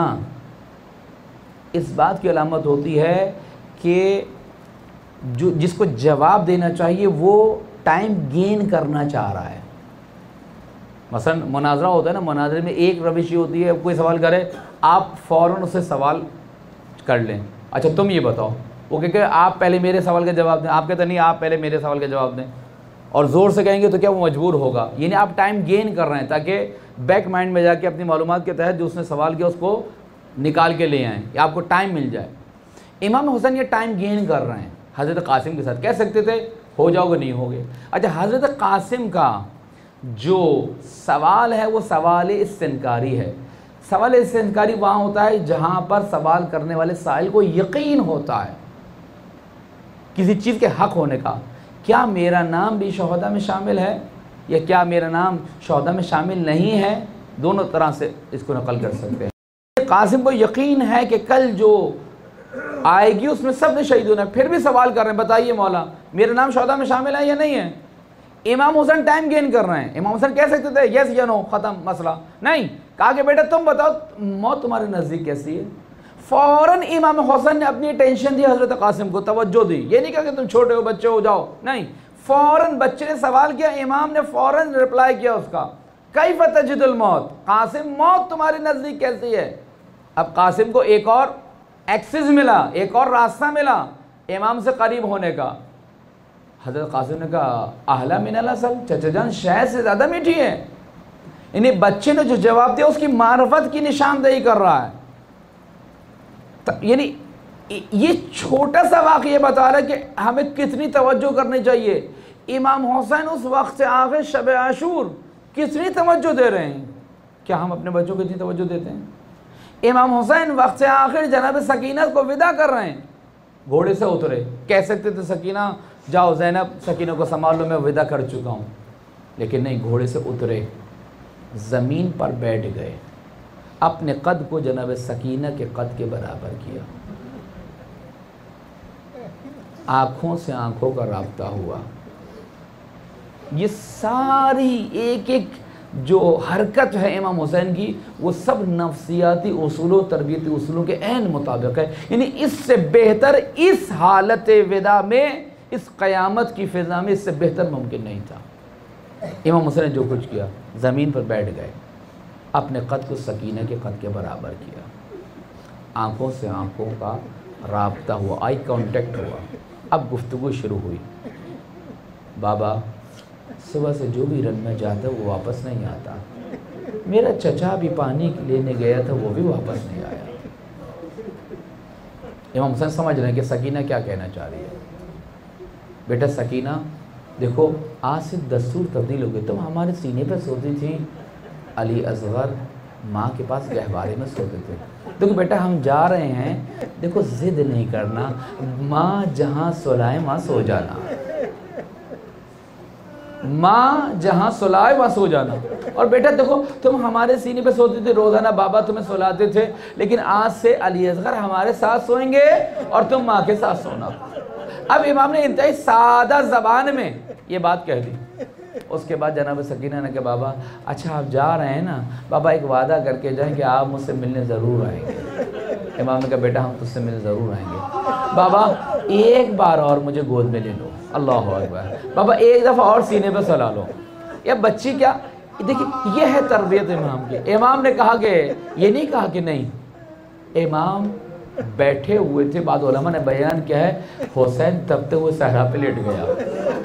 اس بات کی علامت ہوتی ہے کہ جس کو جواب دینا چاہیے وہ ٹائم گین کرنا چاہ رہا ہے۔ مثلا مناظرہ ہوتا ہے نا، مناظرے میں ایک روش یہ ہوتی ہے، کوئی سوال کرے آپ فوراً اسے سوال کر لیں، اچھا تم یہ بتاؤ، وہ کہ آپ پہلے میرے سوال کا جواب دیں، آپ کہتے نہیں آپ پہلے میرے سوال کا جواب دیں، اور زور سے کہیں گے تو کیا وہ مجبور ہوگا۔ یعنی آپ ٹائم گین کر رہے ہیں تاکہ بیک مائنڈ میں جا کے اپنی معلومات کے تحت جو اس نے سوال کیا اس کو نکال کے لے آئیں، یا آپ کو ٹائم مل جائے۔ امام حسین یہ ٹائم گین کر رہے ہیں حضرت قاسم کے ساتھ، کہہ سکتے تھے ہو جاؤ گے، نہیں ہوگے۔ اچھا حضرت قاسم کا جو سوال ہے وہ سوال استنکاری ہے۔ سوال استنکاری وہاں ہوتا ہے جہاں پر سوال کرنے والے سائل کو یقین ہوتا ہے کسی چیز کے حق ہونے کا، کیا میرا نام بھی شہداء میں شامل ہے یا کیا میرا نام شہداء میں شامل نہیں ہے، دونوں طرح سے اس کو نقل کر سکتے ہیں۔ قاسم کو یقین ہے کہ کل جو آئے گی اس میں سب نے شہید ہونا ہے، پھر بھی سوال کر رہے ہیں بتائیے مولا میرا نام شہداء میں شامل ہے یا نہیں ہے۔ امام حسین ٹائم گین کر رہے ہیں، امام حسین کہہ سکتے تھے یس یا نو، ختم مسئلہ، نہیں، کہا کہ بیٹا تم بتاؤ موت تمہارے نزدیک کیسی ہے۔ فوراً امام حسین نے اپنی ٹینشن دی حضرت قاسم کو، توجہ دی، یہ نہیں کہا کہ تم چھوٹے ہو بچے ہو جاؤ، نہیں، فوراً بچے نے سوال کیا، امام نے فوراً رپلائی کیا اس کا، کیف تجد الموت، قاسم موت تمہارے نزدیک کیسی ہے۔ اب قاسم کو ایک اور ایکسس ملا، ایک اور راستہ ملا امام سے قریب ہونے کا۔ حضرت قاسم نے کہا احلی من العسل، چچا جان شہد سے زیادہ میٹھی ہے۔ انہیں بچے نے جو جواب دیا اس کی معرفت کی نشاندہی کر رہا ہے۔ یعنی یہ چھوٹا سا واقعہ بتا رہا ہے کہ ہمیں کتنی توجہ کرنی چاہیے۔ امام حسین اس وقت سے آخر شب عاشور کتنی توجہ دے رہے ہیں، کیا ہم اپنے بچوں کو اتنی توجہ دیتے ہیں؟ امام حسین وقت سے آخر جناب سکینہ کو ودا کر رہے ہیں، گھوڑے سے اترے، کہہ سکتے تھے سکینہ جاؤ زینب سکینہ کو سنبھال لو میں ودا کر چکا ہوں، لیکن نہیں، گھوڑے سے اترے، زمین پر بیٹھ گئے، اپنے قد کو جناب سکینہ کے قد کے برابر کیا، آنکھوں سے آنکھوں کا رابطہ ہوا۔ یہ ساری ایک ایک جو حرکت ہے امام حسین کی وہ سب نفسیاتی اصول و تربیتی اصولوں کے عین مطابق ہے. یعنی اس سے بہتر اس حالت ودا میں، اس قیامت کی فضا میں اس سے بہتر ممکن نہیں تھا. امام حسین نے جو کچھ کیا، زمین پر بیٹھ گئے، اپنے قد کو سکینہ کے قد کے برابر کیا، آنکھوں سے آنکھوں کا رابطہ ہوا، آئی کانٹیکٹ ہوا. اب گفتگو شروع ہوئی. بابا صبح سے جو بھی رن میں جاتا وہ واپس نہیں آتا، میرا چچا بھی پانی لینے گیا تھا وہ بھی واپس نہیں آیا. امام حسین سمجھ رہے ہیں کہ سکینہ کیا کہنا چاہ رہی ہے. بیٹا سکینہ دیکھو آج سے دستور تبدیل ہو گئی، تم ہمارے سینے پہ سوتی تھی، علی اصغر ماں کے پاس گہوارے میں سوتے تھے. دیکھو بیٹا ہم جا رہے ہیں، دیکھو ضد نہیں کرنا، ماں جہاں سلائے وہاں سو جانا، ماں جہاں سلائے وہاں سو جانا. اور بیٹا دیکھو تم ہمارے سینے پہ سوتے تھے، روزانہ بابا تمہیں سلاتے تھے، لیکن آج سے علی اصغر ہمارے ساتھ سوئیں گے اور تم ماں کے ساتھ سونا. اب امام نے انتہائی سادہ زبان میں یہ بات کہہ دی. اس کے بعد جناب سکینہ نے کہا بابا اچھا آپ جا رہے ہیں نا، بابا ایک وعدہ کر کے جائیں کہ آپ مجھ سے ملنے ضرور آئیں گے. امام نے کہا بیٹا ہم تجھ سے ملنے ضرور آئیں گے، بابا ایک بار اور مجھے گود میں لے لو. اللہ اکبر. بابا ایک دفعہ اور سینے پہ سلا لو. یہ بچی کیا، دیکھیں یہ ہے تربیت امام کی. امام نے کہا کہ یہ نہیں کہا کہ نہیں، امام بیٹھے ہوئے تھے. بعض علماء نے بیان کیا ہے حسین تپتے ہوئے صحرا پہ لیٹ گیا.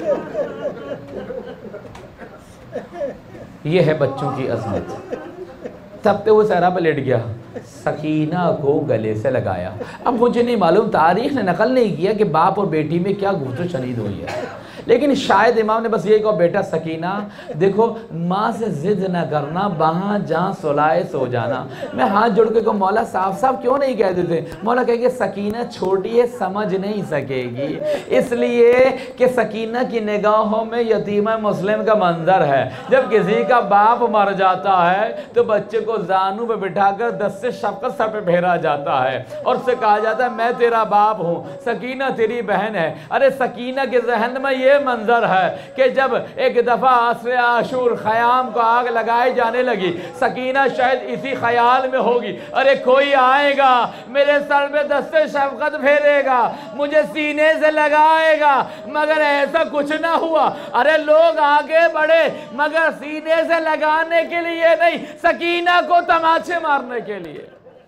یہ ہے بچوں کی عظمت. تپتے ہوئے صحرا پہ لیٹ گیا، سکینہ کو گلے سے لگایا. اب مجھے نہیں معلوم، تاریخ نے نقل نہیں کیا کہ باپ اور بیٹی میں کیا گفت و شنید ہوئی ہے، لیکن شاید امام نے بس یہ کہا بیٹا سکینہ دیکھو ماں سے ضد نہ کرنا، وہاں جہاں سلائے سو جانا. میں ہاتھ جوڑ کے کہوں مولا صاف صاف کیوں نہیں کہہ دیتے؟ مولا کہے کہ سکینہ چھوٹی ہے سمجھ نہیں سکے گی، اس لیے کہ سکینہ کی نگاہوں میں یتیمہ مسلم کا منظر ہے. جب کسی کا باپ مر جاتا ہے تو بچے کو زانو پہ بٹھا کر دست سے شفقت سر پہ پھیرا جاتا ہے اور اس سے کہا جاتا ہے میں تیرا باپ ہوں، سکینہ تیری بہن ہے. ارے سکینہ کے ذہن میں یہ منظر ہے کہ جب ایک دفعہ عصر عاشور خیام کو آگ لگائی جانے لگی، سکینہ شاید اسی خیال میں ہوگی ارے کوئی آئے گا میرے سر پہ دست شفقت پھیرے گا، مجھے سینے سے لگائے گا، مگر ایسا کچھ نہ ہوا. ارے لوگ آگے بڑھے مگر سینے سے لگانے کے لیے نہیں، سکینہ کو تماچے مارنے کے لیے.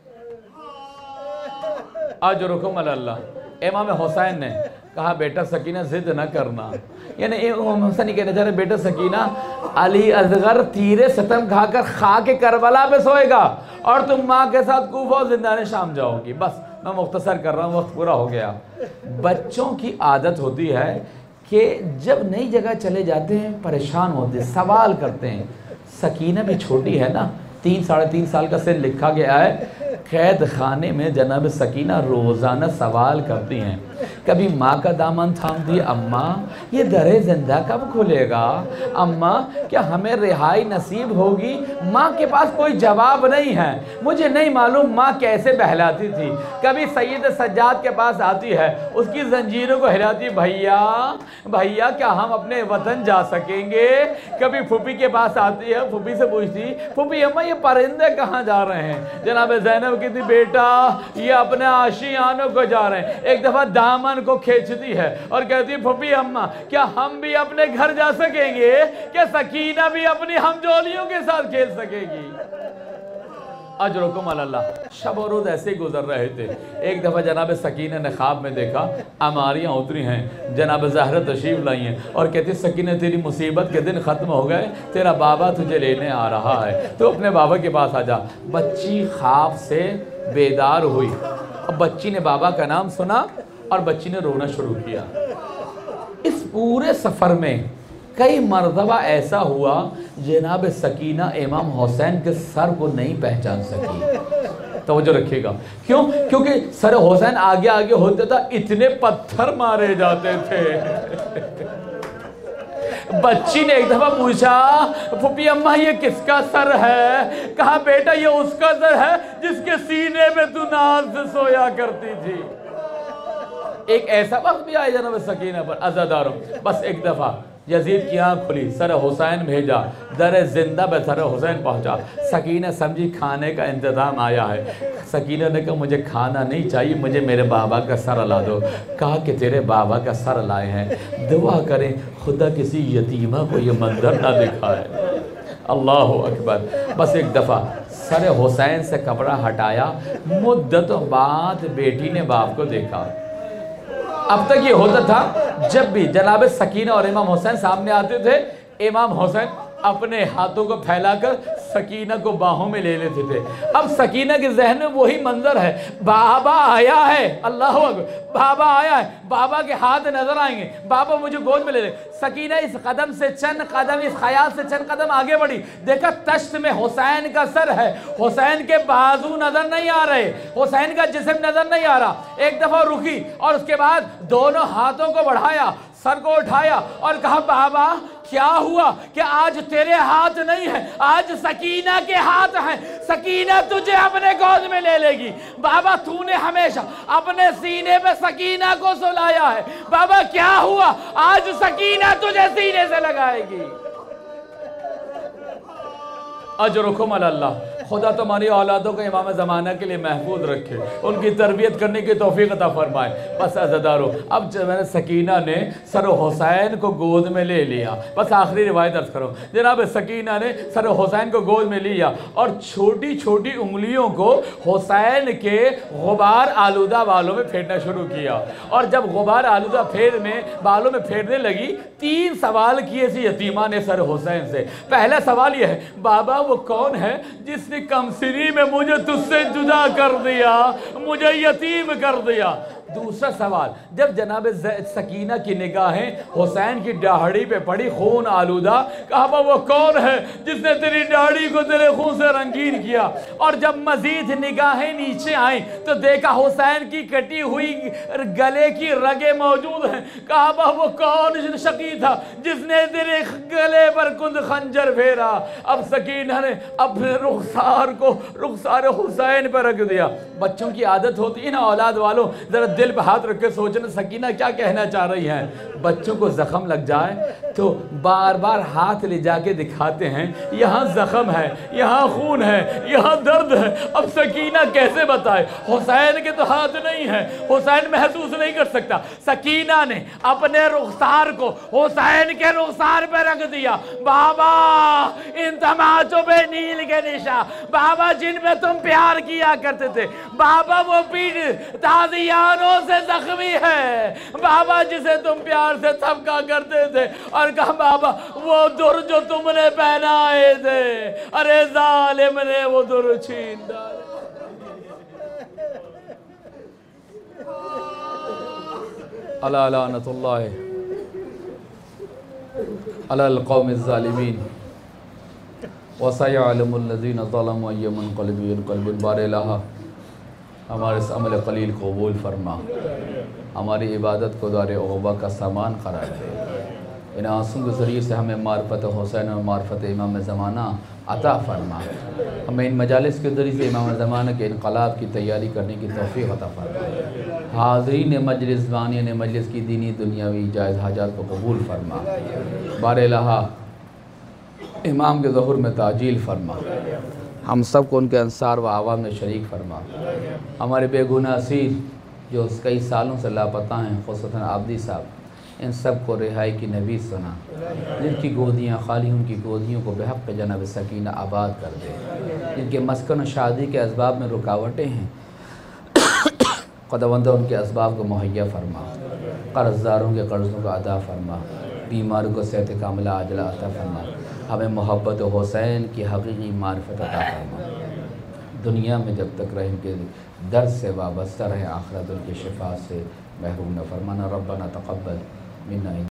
اجرکم علی اللہ. امام حسین نے کہا بیٹا سکینہ ضد نہ کرنا. یعنی امام حسین نہیں کہنا چاہ رہے بیٹا سکینہ علی اصغر تیرے ستم کھا کر خاک کربلا پہ سوئے گا اور تم ماں کے ساتھ کوفہ و زندان شام جاؤ گی. بس میں مختصر کر رہا ہوں، وقت پورا ہو گیا. بچوں کی عادت ہوتی ہے کہ جب نئی جگہ چلے جاتے ہیں پریشان ہوتے ہیں، سوال کرتے ہیں. سکینہ بھی چھوٹی ہے نا، 3-3.5 سال کا سن لکھا گیا ہے. قید خانے میں جناب سکینہ روزانہ سوال کرتی ہیں. کبھی ماں کا دامن تھامتی ہے، اماں یہ در زندہ کب کھلے گا، اماں کیا ہمیں رہائی نصیب ہوگی. ماں کے پاس کوئی جواب نہیں ہے. مجھے نہیں معلوم ماں کیسے بہلاتی تھی. کبھی سید سجاد کے پاس آتی ہے، اس کی زنجیروں کو ہلاتی، بھیا بھیا کیا ہم اپنے وطن جا سکیں گے. کبھی پھوپھی کے پاس آتی ہے، پھوپھی سے پوچھتی پھوپھی اماں یہ پرندے کہاں جا رہے ہیں. جناب زینب کہتی بیٹا یہ اپنے آشیانوں کو جا رہے ہیں. ایک دفعہ دامن کو کھینچتی ہے اور کہتی پھوپھی اماں کیا ہم بھی اپنے گھر جا سکیں گے، کیا سکینہ بھی اپنی ہمجولیوں کے ساتھ کھیل سکے گی. اجرکم علی اللہ. شب و روز ایسے ہی گزر رہے تھے. ایک دفعہ جناب سکینہ نے خواب میں دیکھا عماریاں اتری ہیں، جناب زہرہ تشریف لائی ہیں اور کہتی سکینہ تیری مصیبت کے دن ختم ہو گئے، تیرا بابا تجھے لینے آ رہا ہے، تو اپنے بابا کے پاس آ جا. بچی خواب سے بیدار ہوئی. اب بچی نے بابا کا نام سنا اور بچی نے رونا شروع کیا. اس پورے سفر میں کئی مرتبہ ایسا ہوا جناب سکینہ امام حسین کے سر کو نہیں پہچان سکی. توجہ رکھیے گا. کیوں؟ کیونکہ سر حسین آگے آگے ہوتا تھا، اتنے پتھر مارے جاتے تھے. بچی نے ایک دفعہ پوچھا پھوپھی اماں یہ کس کا سر ہے؟ کہا بیٹا یہ اس کا سر ہے جس کے سینے میں تو ناز سے سویا کرتی تھی. ایک ایسا وقت بھی آئے جناب سکینہ پر عزاداروں. بس ایک دفعہ یزید کی آنکھ کھلی، سر حسین بھیجا، در زندہ بے سر حسین پہنچا۔ سکینہ سمجھی کھانے کا انتظام آیا ہے۔ سکینہ نے کہا مجھے کھانا نہیں چاہیے، مجھے میرے بابا کا سر لا دو۔ کہا کہ تیرے بابا کا سر لائے ہیں، دعا کریں خدا کسی یتیمہ کو یہ منظر نہ دکھائے۔ اللہ اکبر۔ بس ایک دفعہ سر حسین سے کپڑا ہٹایا، مدتوں بعد بیٹی نے باپ کو دیکھا۔ اب تک یہ ہوتا تھا جب بھی جناب سکینہ اور امام حسین سامنے آتے تھے، امام حسین اپنے ہاتھوں کو پھیلا کر سکینہ کو باہوں میں لے لیتے تھے۔ اب سکینہ کے ذہن میں وہی منظر ہے، بابا آیا ہے، اللہ اکبر، بابا آیا ہے، بابا کے ہاتھ نظر آئیں گے، بابا مجھے گود میں لے لے۔ سکینہ اس قدم سے چند قدم، اس خیال سے چند قدم آگے بڑھی، دیکھا تشت میں حسین کا سر ہے، حسین کے بازو نظر نہیں آ رہے، حسین کا جسم نظر نہیں آ رہا۔ ایک دفعہ رکی اور اس کے بعد دونوں ہاتھوں کو بڑھایا، سر کو اٹھایا اور کہا بابا کیا ہوا کہ آج تیرے ہاتھ نہیں ہیں، آج سکینہ کے ہاتھ ہیں، سکینہ تجھے اپنے گود میں لے لے گی۔ بابا تو نے ہمیشہ اپنے سینے پہ سکینہ کو سلایا ہے، بابا کیا ہوا آج سکینہ تجھے سینے سے لگائے گی۔ اجرکم علی اللہ، خدا تمہاری اولادوں کو امام زمانہ کے لیے محفوظ رکھے، ان کی تربیت کرنے کی توفیق عطا فرمائے۔ بس عزیزدارو، اب جب سکینہ نے سر حسین کو گود میں لے لیا، بس آخری روایت عرض کرو، جناب سکینہ نے سر حسین کو گود میں لیا اور چھوٹی چھوٹی انگلیوں کو حسین کے غبار آلودہ بالوں میں پھیرنا شروع کیا، اور جب غبار آلودہ بالوں میں پھیرنے لگی، 3 سوال کیے تھی یتیمہ نے سر حسین سے۔ پہلا سوال یہ ہے، بابا وہ کون ہے جس نے کمسنی میں مجھے تجھ سے جدا کر دیا، مجھے یتیم کر دیا؟ دوسرا سوال، جب جناب سکینہ کی نگاہیں حسین کی داڑھی پہ پڑی خون آلودہ، کہا وہ کون ہے جس نے تیری داڑھی کو تیرے خون سے رنگین کیا؟ اور جب مزید نگاہیں نیچے آئیں تو دیکھا حسین کی کٹی ہوئی گلے کی رگیں موجود ہیں، کہا وہ کون شقی تھا جس نے تیرے گلے پر کند خنجر پھیرا؟ اب سکینہ نے اپنے رخسار حسین پر رکھ دیا۔ بچوں کی عادت ہوتی ہے نا اولاد والوں، ذرا دل پہ ہاتھ رکھ کے سوچنا سکینہ کیا کہنا چاہ رہی ہیں۔ بچوں کو زخم لگ جائے تو بار بار ہاتھ لے جا کے دکھاتے ہیں، یہاں زخم ہے، یہاں خون ہے، یہاں درد ہے۔ اب سکینہ کیسے بتائے؟ حسین کے تو ہاتھ نہیں ہے، حسین محسوس نہیں کر سکتا۔ سکینہ نے اپنے رخسار کو حسین کے رخسار پہ رکھ دیا۔ بابا ان تماچوں پہ نیل کے نشان، بابا جن پہ تم پیار کیا کرتے تھے، بابا وہ پیٹھ تازیانوں سے زخمی ہے، بابا جسے تم پیار سے تھپکا کرتے تھے، اور کہا بابا وہ در جو تم نے پہنائے تھے، ارے ظالم نے وہ در چھین ڈالے۔ الا لعنت اللہ علی القوم الظالمین وسيعلم الذين ظلموا أي منقلب ينقلبون۔ بار الہ ہمارے اس عمل قلیل قبول فرما، ہماری عبادت کو دار عقبہ کا سامان قرار دے، ان آنسوں کے ذریعے سے ہمیں معرفت حسین اور معرفت امام زمانہ عطا فرما، ہمیں ان مجالس کے ذریعے سے امام زمانہ کے انقلاب کی تیاری کرنے کی توفیق عطا فرما، حاضرین مجلس بانین مجلس کی دینی دنیاوی جائز حاجات کو قبول فرما، بار الہ امام کے ظہور میں تعجیل فرما، ہم سب کو ان کے انصار و عوام میں شریک فرما، ہمارے بے گناہ اسیر جو کئی سالوں سے لاپتہ ہیں، خصوصاً عابدی صاحب، ان سب کو رہائی کی نوید سنا، جن کی گودیاں خالی ان کی گودیوں کو بحق جناب سکینہ آباد کر دے، جن کے مسکن و شادی کے اسباب میں رکاوٹیں ہیں، خداوندہ ان کے اسباب کو مہیا فرما، قرض داروں کے قرضوں کو ادا فرما، بیماروں کو صحت کاملہ عاجلہ عطا فرما، ہمیں محبت حسین کی حقیقی معرفت عطا فرما، دنیا میں جب تک رہیں کہ درد سے وابستہ رہیں، آخرت ان کی شفا سے محروم نہ فرمانا۔ ربنا تقبل منا